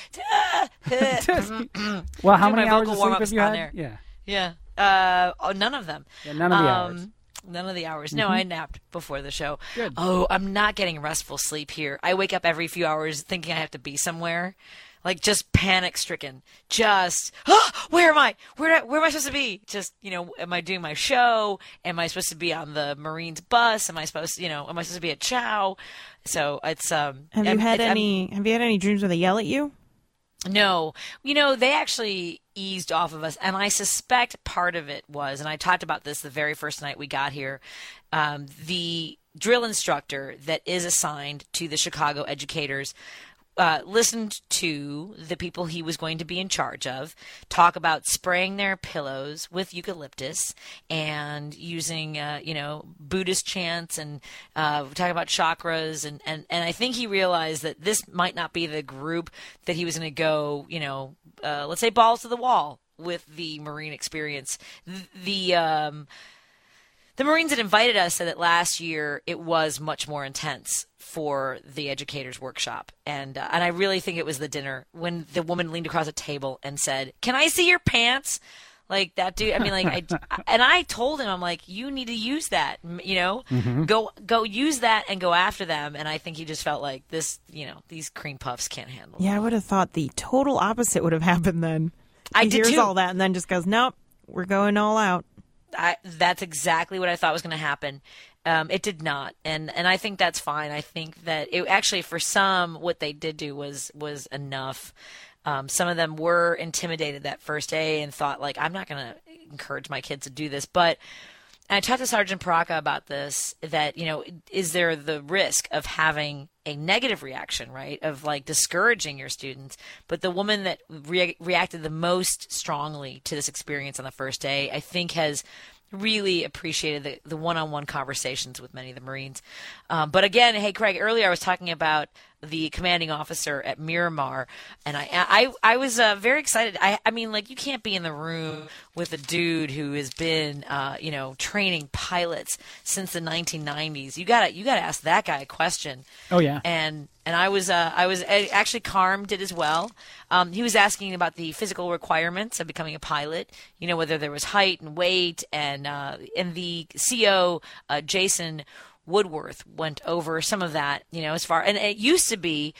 Well, how many hours of sleep have you had? There. Yeah. None of them. Yeah, none of the hours. None of the hours. No, I napped before the show. Good. Oh, I'm not getting restful sleep here. I wake up every few hours thinking I have to be somewhere. Like, just panic-stricken. Just, where am I? Where am I supposed to be? Just, am I doing my show? Am I supposed to be on the Marines bus? Am I supposed to be at Chow? So it's, Have you had any dreams where they yell at you? No. They actually eased off of us, and I suspect part of it was, and I talked about this the very first night we got here, the drill instructor that is assigned to the Chicago educators listened to the people he was going to be in charge of talk about spraying their pillows with eucalyptus and using, Buddhist chants and talking about chakras. And I think he realized that this might not be the group that he was going to go, let's say balls to the wall with the Marine experience. The Marines that invited us said that last year it was much more intense for the educators workshop. And I really think it was the dinner when the woman leaned across a table and said, "Can I see your pants?" Like that dude. I mean, like, and I told him, I'm like, you need to use that, go use that and go after them. And I think he just felt like this, these cream puffs can't handle it. Yeah, I would have thought the total opposite would have happened then. I He did hears too. all that and then just goes, nope, we're going all out. That's exactly what I thought was going to happen. It did not, and I think that's fine. I think that it actually, for some, what they did do was enough. Some of them were intimidated that first day and thought, like, I'm not going to encourage my kids to do this. But I talked to Sergeant Paraka about this, that, is there the risk of having a negative reaction, right, of like discouraging your students? But the woman that reacted the most strongly to this experience on the first day, I think, has really appreciated the one-on-one conversations with many of the Marines. But again, hey, Craig, earlier I was talking about the commanding officer at Miramar, and I was very excited. I mean, like, you can't be in the room with a dude who has been, training pilots since the 1990s. You gotta ask that guy a question. Oh yeah. And I was actually, Carm did as well. He was asking about the physical requirements of becoming a pilot. Whether there was height and weight, and the CO, Jason Woodworth, went over some of that. As far, and it used to be,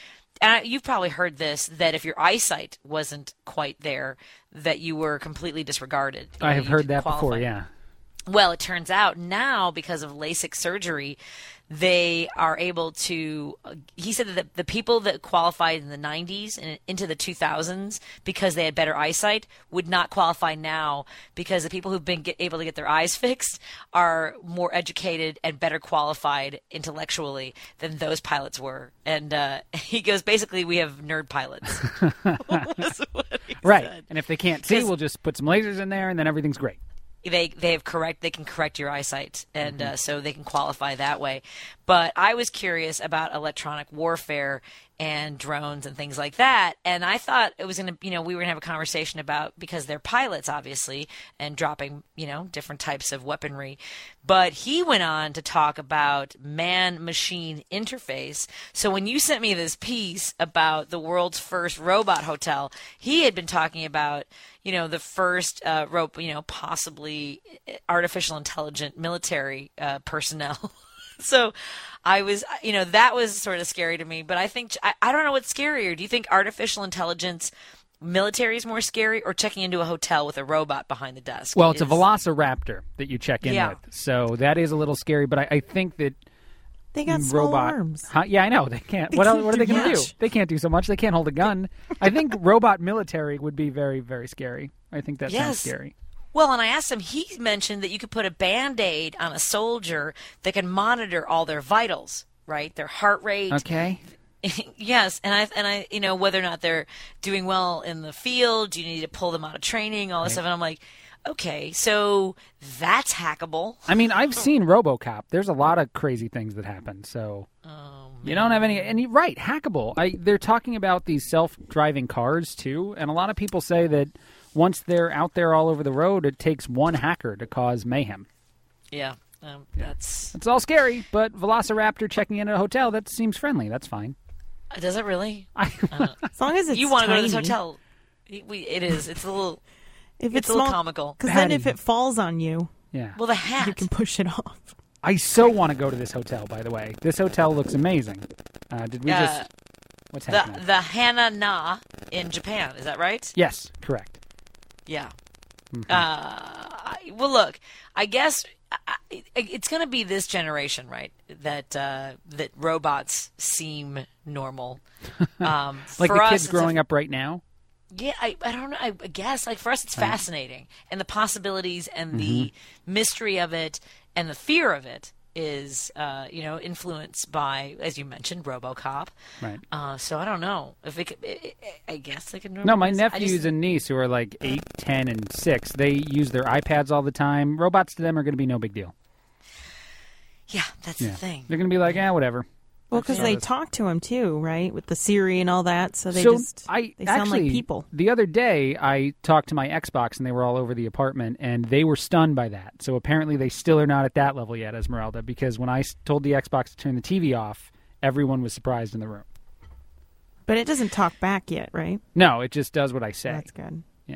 you've probably heard this, that if your eyesight wasn't quite there, that you were completely disregarded. I have You heard didn't that qualify. before, yeah. Well, it turns out now, because of LASIK surgery, they are able to. He said that the people that qualified in the 90s and into the 2000s because they had better eyesight would not qualify now, because the people who've been able to get their eyes fixed are more educated and better qualified intellectually than those pilots were. And he goes, basically, we have nerd pilots. Was what he Right. said. And if they can't see, 'Cause- we'll just put some lasers in there, and then everything's great. They can correct your eyesight, and so they can qualify that way. But I was curious about electronic warfare and drones and things like that, and I thought it was going to, we were going to have a conversation about, because they're pilots obviously and dropping, different types of weaponry. But he went on to talk about man-machine interface. So when you sent me this piece about the world's first robot hotel, he had been talking about the first possibly artificial intelligent military personnel. So I was, that was sort of scary to me. But I think, I don't know what's scarier. Do you think artificial intelligence military is more scary, or checking into a hotel with a robot behind the desk? Well, it's a Velociraptor that you check in Yeah. with. So that is a little scary, but I think that They got small robot arms. Huh? Yeah, I know. They can't. They What can't are they do going to do? much. They can't do so much. They can't hold a gun. I think robot military would be very, very scary. I think that sounds Yes. scary. Well, and I asked him, he mentioned that you could put a Band-Aid on a soldier that can monitor all their vitals, right? Their heart rate. Okay. Yes, and I, whether or not they're doing well in the field, do you need to pull them out of training, all this stuff, and I'm like, okay, so that's hackable. I mean, I've seen RoboCop. There's a lot of crazy things that happen. So you don't have any. And you're right, hackable. They're talking about these self-driving cars too, and a lot of people say that once they're out there all over the road, it takes one hacker to cause mayhem. Yeah, that's. It's all scary, but Velociraptor checking in at a hotel, that seems friendly. That's fine. Does it really? As long as it's you want to go to this tiny. hotel? It is. It's a little. If It's a little comical. Because then Patty. if it falls on you, Yeah. Well, the hat. you can push it off. I so want to go to this hotel, by the way. This hotel looks amazing. Did we just... What's happening? the Hana-na in Japan. Is that right? Yes, correct. Yeah. Mm-hmm. Well, look, I guess it's going to be this generation, right? That robots seem normal. Like for the us, kids it's growing up right now? Yeah, I don't know. I guess for us, it's fascinating, and the possibilities and the mystery of it and the fear of it is, influenced by, as you mentioned, RoboCop. Right. So I don't know if it could. I guess they could. No, my normalize it. nephews and niece, who are like 8, 10, and 6, they use their iPads all the time. Robots to them are going to be no big deal. Yeah, that's the thing. They're going to be like, whatever. Well, because they talk to him too, right? With the Siri and all that, so they So they sound like people. The other day, I talked to my Xbox, and they were all over the apartment, and they were stunned by that. So apparently they still are not at that level yet, Esmeralda, because when I told the Xbox to turn the TV off, everyone was surprised in the room. But it doesn't talk back yet, right? No, it just does what I say. That's good. Yeah.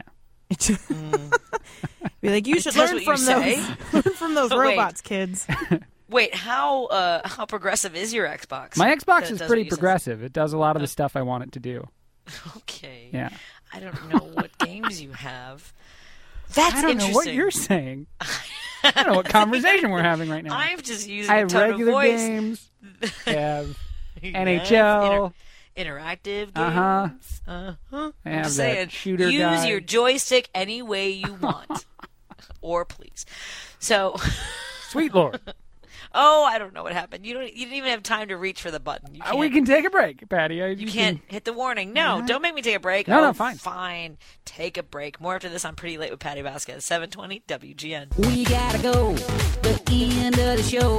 Be like, you It should does learn what you from say? those, learn from those But wait. robots, kids. Wait, how progressive is your Xbox? My Xbox that is does pretty what you say? progressive. It does a lot of the stuff I want it to do. Okay. Yeah. I don't know what games you have. That's I don't know what interesting. you're saying. I don't know what conversation we're having right now. I'm just using I a have tone regular of voice. games. I have Yes, NHL. interactive games. Uh-huh. Uh-huh. I I'm have just that saying, shooter use guy. your joystick any way you want. Or please. So, Sweet Lord. I don't know what happened. You didn't even have time to reach for the button. You can't, We can take a break, Patty. you can't hit the warning. No, don't make me take a break. No, oh, no, fine. Fine. Take a break. More after this on Pretty Late with Patty Vasquez, 720 WGN. We gotta go. The end of the show.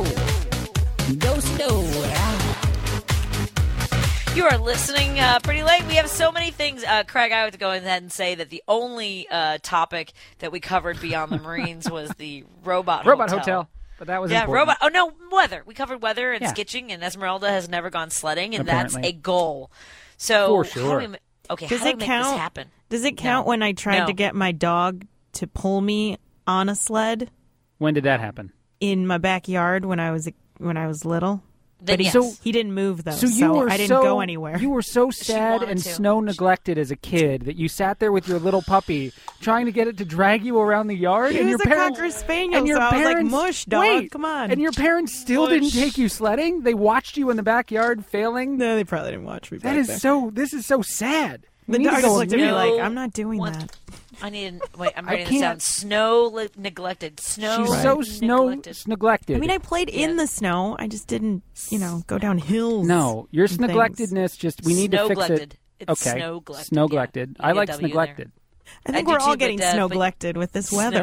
You are listening pretty late. We have so many things. Craig, I have to go ahead and say that the only topic that we covered beyond the Marines was the robot hotel. But that was important. robot. Oh, no, weather. We covered weather and Yeah. sketching, and Esmeralda has never gone sledding, and Apparently. that's a goal. So, For sure. how do we, Does how do it we make count? this happen? Does it count No. when I tried No. to get my dog to pull me on a sled When did that happen? in my backyard when I was little? Then But yes. he didn't move though, So you were I didn't go anywhere. You were so sad wanted and to. snow neglected as a kid that you sat there with your little puppy trying to get it to drag you around the yard. He and was your a parents, Cocker Spaniel, and your so I was like, parents, mush, dog, wait, come on. And your parents still didn't take you sledding. They watched you in the backyard failing. No, they probably didn't watch me. That is so. This is so sad. The We need to dog go just looked at me immediately. like, I'm not doing What? that. I need. Wait, I'm I writing this down. can't- Snow neglected. Snow. She's so snow neglected. I mean, I played in the snow. I just didn't, go down hills. No, your and things. neglectedness. Just we need to fix it. Snowglected. It's Okay, snowglected, snowglected. yeah. I You get like W there. neglected. I think I we're do all too, getting but, snow-glected with this weather.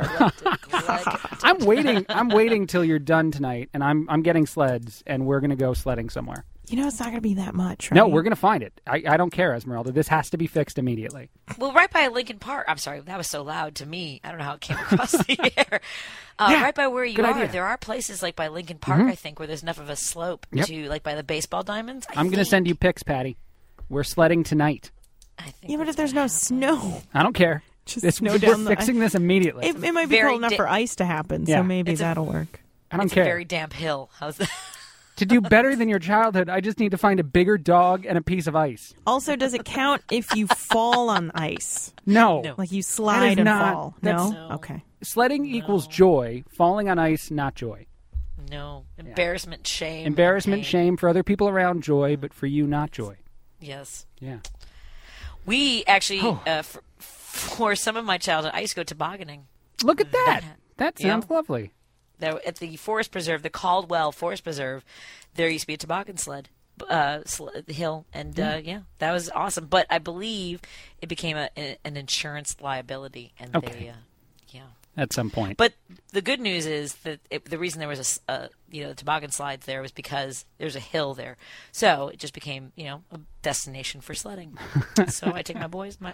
I'm waiting. I'm waiting till you're done tonight, and I'm getting sleds, and we're gonna go sledding somewhere. It's not going to be that much, right? No, we're gonna find it. I don't care, Esmeralda. This has to be fixed immediately. Well, right by Lincoln Park. I'm sorry, that was so loud to me. I don't know how it came across the air. Yeah, Right by where you good are, idea. there are places like by Lincoln Park, I think, where there's enough of a slope Yep. to, like by the baseball diamonds. I'm gonna send you pics, Patty. We're sledding tonight. Yeah, but if there's no snow, I don't care. Just This, snow we're down the- fixing this immediately. it might be Very cold enough for ice to happen, Yeah. so maybe It's a- that'll work. I don't It's care. a very damp hill. How's that? To do better than your childhood, I just need to find a bigger dog and a piece of ice. Also, does it count if you fall on ice? No. Like you That slide is and not- fall? that's- No? No. Okay. Sledding equals joy. Falling on ice, not joy. No. Embarrassment, shame. Embarrassment, pain. shame for other people around, joy, but for you, not joy. Yes. Yeah. We actually, Oh. for some of my childhood, I used to go tobogganing. Look at that. That Yeah. sounds lovely. There at the Forest Preserve, the Caldwell Forest Preserve, there used to be a toboggan sled, hill, and yeah, that was awesome. But I believe it became an insurance liability, and Okay. they, yeah. At some point. But the good news is that the reason there was the toboggan slides there was because there's a hill there, so it just became a destination for sledding. So I take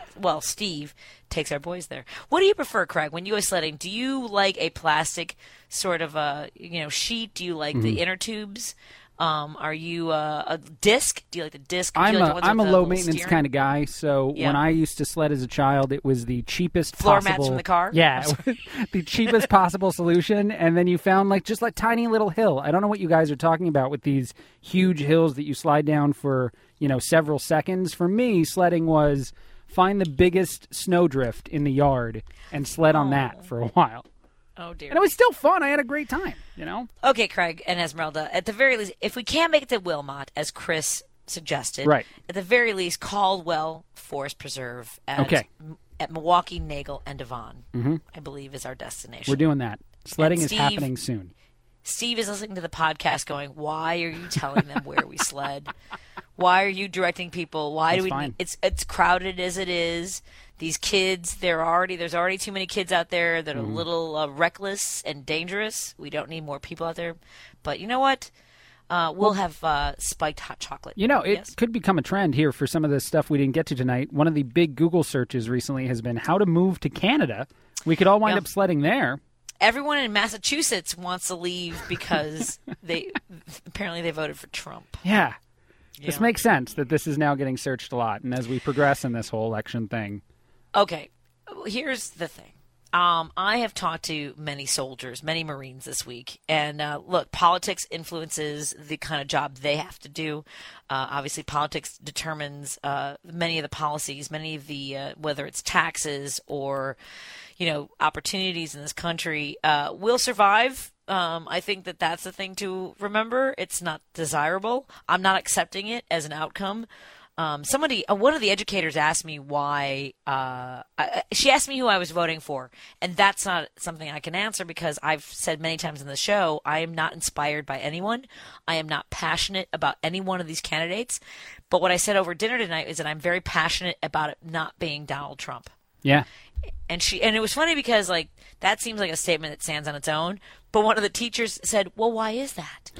Steve takes our boys there. What do you prefer, Craig, when you go sledding? Do you like a plastic sort of sheet? Do you like the inner tubes? Are you a disc? Do you like the disc? Do you like the ones I'm with a the low little maintenance steering? kind of guy, so Yeah. when I used to sled as a child, it was the cheapest Floor possible. mats from the car? Yeah, the cheapest possible solution, and then you found just like tiny little hill. I don't know what you guys are talking about with these huge hills that you slide down for several seconds. For me, sledding was find the biggest snowdrift in the yard and sled on that for a while. Oh dear. And it was still fun. I had a great time, Okay, Craig and Esmeralda, at the very least, if we can't make it to Wilmot, as Chris suggested, Right. at the very least, Caldwell Forest Preserve at Milwaukee, Nagle, and Devon, I believe, is our destination. We're doing that. Sledding And is Steve- happening soon. Steve is listening to the podcast going, why are you telling them where we sled? Why are you directing people? Why That's do we fine. it's crowded as it is. These kids, there's already too many kids out there that are a little reckless and dangerous. We don't need more people out there. But you know what? We'll have spiked hot chocolate. It Yes? could become a trend here for some of the stuff we didn't get to tonight. One of the big Google searches recently has been how to move to Canada. We could all wind up sledding there. Everyone in Massachusetts wants to leave because they voted for Trump. Yeah. This Yeah. makes sense that this is now getting searched a lot. And as we progress in this whole election thing. Okay, here's the thing. I have talked to many soldiers, many Marines this week, and look, politics influences the kind of job they have to do. Obviously, politics determines many of the policies, many of the whether it's taxes or opportunities in this country. We'll survive. I think that's the thing to remember. It's not desirable. I'm not accepting it as an outcome. One of the educators asked me why, she asked me who I was voting for, and that's not something I can answer because I've said many times in the show, I am not inspired by anyone. I am not passionate about any one of these candidates. But what I said over dinner tonight is that I'm very passionate about it not being Donald Trump. Yeah. And it was funny because that seems like a statement that stands on its own. But one of the teachers said, well, why is that?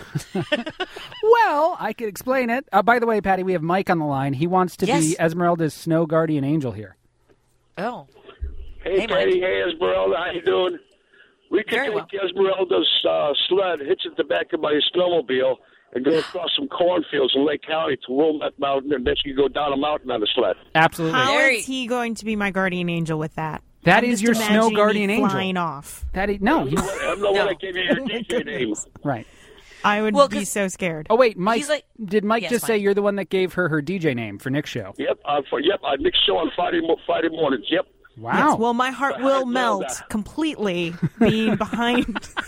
Well, I could explain it. By the way, Patty, we have Mike on the line. He wants to be Esmeralda's snow guardian angel here. Oh. Hey, Patty. Hey, Esmeralda. How you doing? We could take Esmeralda's sled, hitch it to the back of my snowmobile, and go across some cornfields in Lake County to Wilmette Mountain, and then she can go down a mountain on a sled. Absolutely. How is he going to be my guardian angel with that? That I'm is just your snow imagining guardian me angel. flying off. No. I'm the one that gave you your DJ name. Right. I would Well, be 'cause- so scared. Oh wait, Mike. He's like- did Mike Yes, just say Mike. you're the one that gave her DJ name for Nick's show? Yep, Nick's show on Friday mornings. Yep. Wow. Yes, well, my heart will melt completely being behind,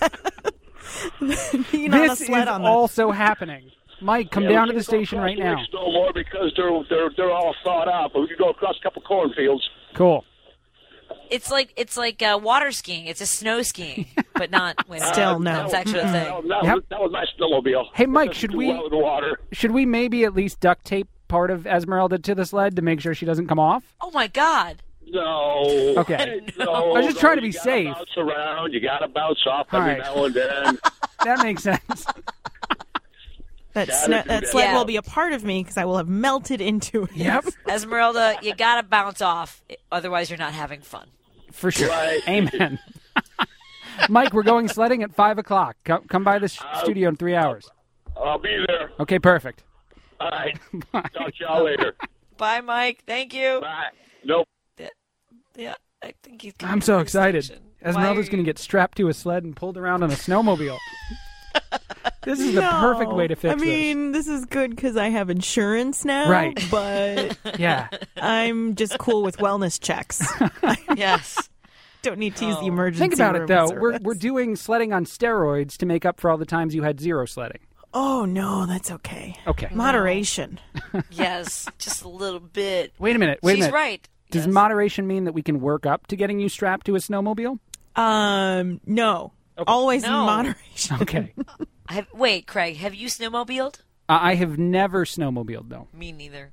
being on a This sled is on that. also happening. Mike, come down to the station right now. No more because they're all thawed out. But we can go across a couple cornfields. Cool. It's like water skiing. It's a snow skiing, but not. Wait, Still no. It's actually a thing. That was my snowmobile. Hey, Mike, Doesn't should do we- well in the water? Should we maybe at least duct tape part of Esmeralda to the sled to make sure she doesn't come off? Oh my God! No. Okay. No, I was just trying to be you gotta safe. Bounce around. You got to bounce off All every right. now and then. That makes sense. That Gotta do that that. sled Yeah. will be a part of me because I will have melted into it. Yep. Esmeralda, you gotta bounce off, otherwise you're not having fun. For sure. Right. Amen. Mike, we're going sledding at 5 o'clock. Come by the studio in 3 hours. I'll be there. Okay, perfect. All right. Talk to y'all later. Bye, Mike. Thank you. Bye. Nope. Yeah, I think he's. I'm so excited. Esmeralda's going going to get strapped to a sled and pulled around on a snowmobile. This is the perfect way to fix I mean, this is good because I have insurance now. Right. But this. Yeah. I'm just cool with wellness checks. Yes. Don't need to use the Oh. emergency Think about it, room though. service. We're doing sledding on steroids to make up for all the times you had zero sledding. Oh, no, that's okay. Okay. Moderation. Yes, just a little bit. Wait a minute. She's right. Does Yes. moderation mean that we can work up to getting you strapped to a snowmobile? No. Always No. moderation. Okay. Wait, Craig, have you snowmobiled? I have never snowmobiled, though. Me neither.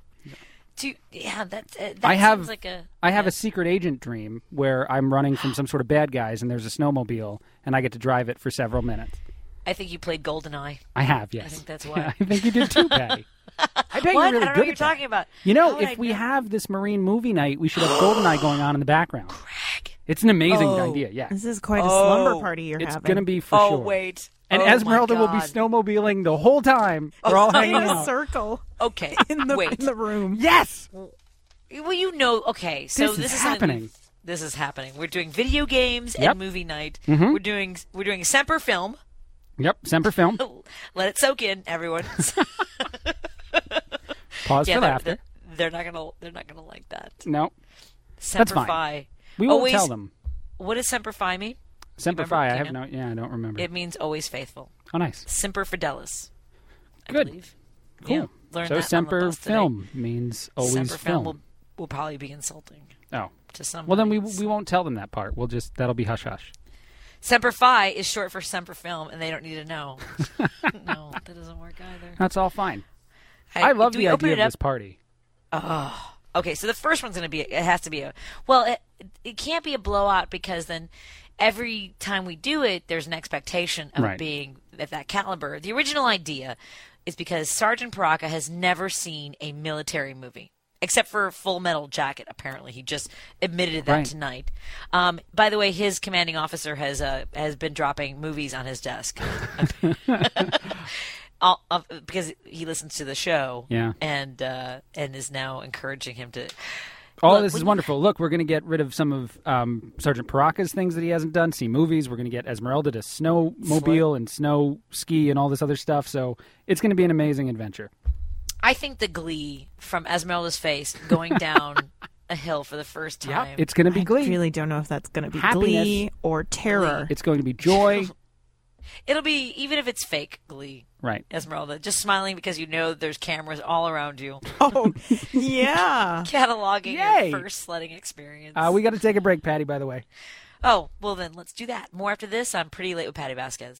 That I have seems like a. I have a secret agent dream where I'm running from some sort of bad guys and there's a snowmobile and I get to drive it for several minutes. I think you played GoldenEye. I have, yes. I think that's why. I think you did too, Patty. I bet What? you're really I don't know good what you're at that. talking about. You know, How would if I we know? have this Marine movie night, we should have GoldenEye going on in the background. Craig. It's an amazing Oh. idea, yeah. This is quite a slumber party you're It's having. going to be for Oh, sure. wait. And Oh, my Esmeralda will be God. snowmobiling the whole time. We're all hanging in a out. circle Okay. in the wait. in the room. Yes! Well, you know, okay, so This is something happening. this is happening. We're doing video games Yep. and movie night. Mhm. We're doing Semper Film. Yep, Semper Film. Let it soak in, everyone. Pause Yeah, for they're- laughter. They're not gonna like that. No, Semper fine. Fi. we won't Always- tell them. What does Semper Fi mean? Semper remember? Fi, I Do you have know? no, yeah, I don't remember. It means always faithful. Oh, nice. Semper Fidelis. I Good. believe. Cool. Yeah, learned So that on the Semper bus today. Film means always Semper film. will probably be insulting Oh. to some. Well, then we minds. won't tell them that part. That'll be hush hush. Semper Fi is short for Semper Film, and they don't need to know. No, that doesn't work either. That's all fine. I love do the we open idea of it up? this party. Oh, okay. So the first one's going to be. It has to be a. Well, it can't be a blowout because then every time we do it, there's an expectation of Right. it being at that caliber. The original idea is because Sergeant Paraka has never seen a military movie. Except for Full Metal Jacket, apparently he just admitted that Right. tonight. By the way, his commanding officer has been dropping movies on his desk because he listens to the show. Yeah. and is now encouraging him to. Oh, Look, this is when- wonderful. Look, we're going to get rid of some of Sergeant Paraka's things that he hasn't done, see movies. We're going to get Esmeralda to snowmobile and snow ski and all this other stuff. So it's going to be an amazing adventure. I think the glee from Esmeralda's face going down a hill for the first time. It's going to be I glee. really don't know if that's going to be Happiness. glee or terror. It's going to be joy. It'll be, even if it's fake glee, Right. Esmeralda, just smiling because you know there's cameras all around you. Oh, yeah. Cataloging Yay. your first sledding experience. We got to take a break, Patty, by the way. Oh, well then let's do that. More after this on Pretty Late with Patty Vasquez.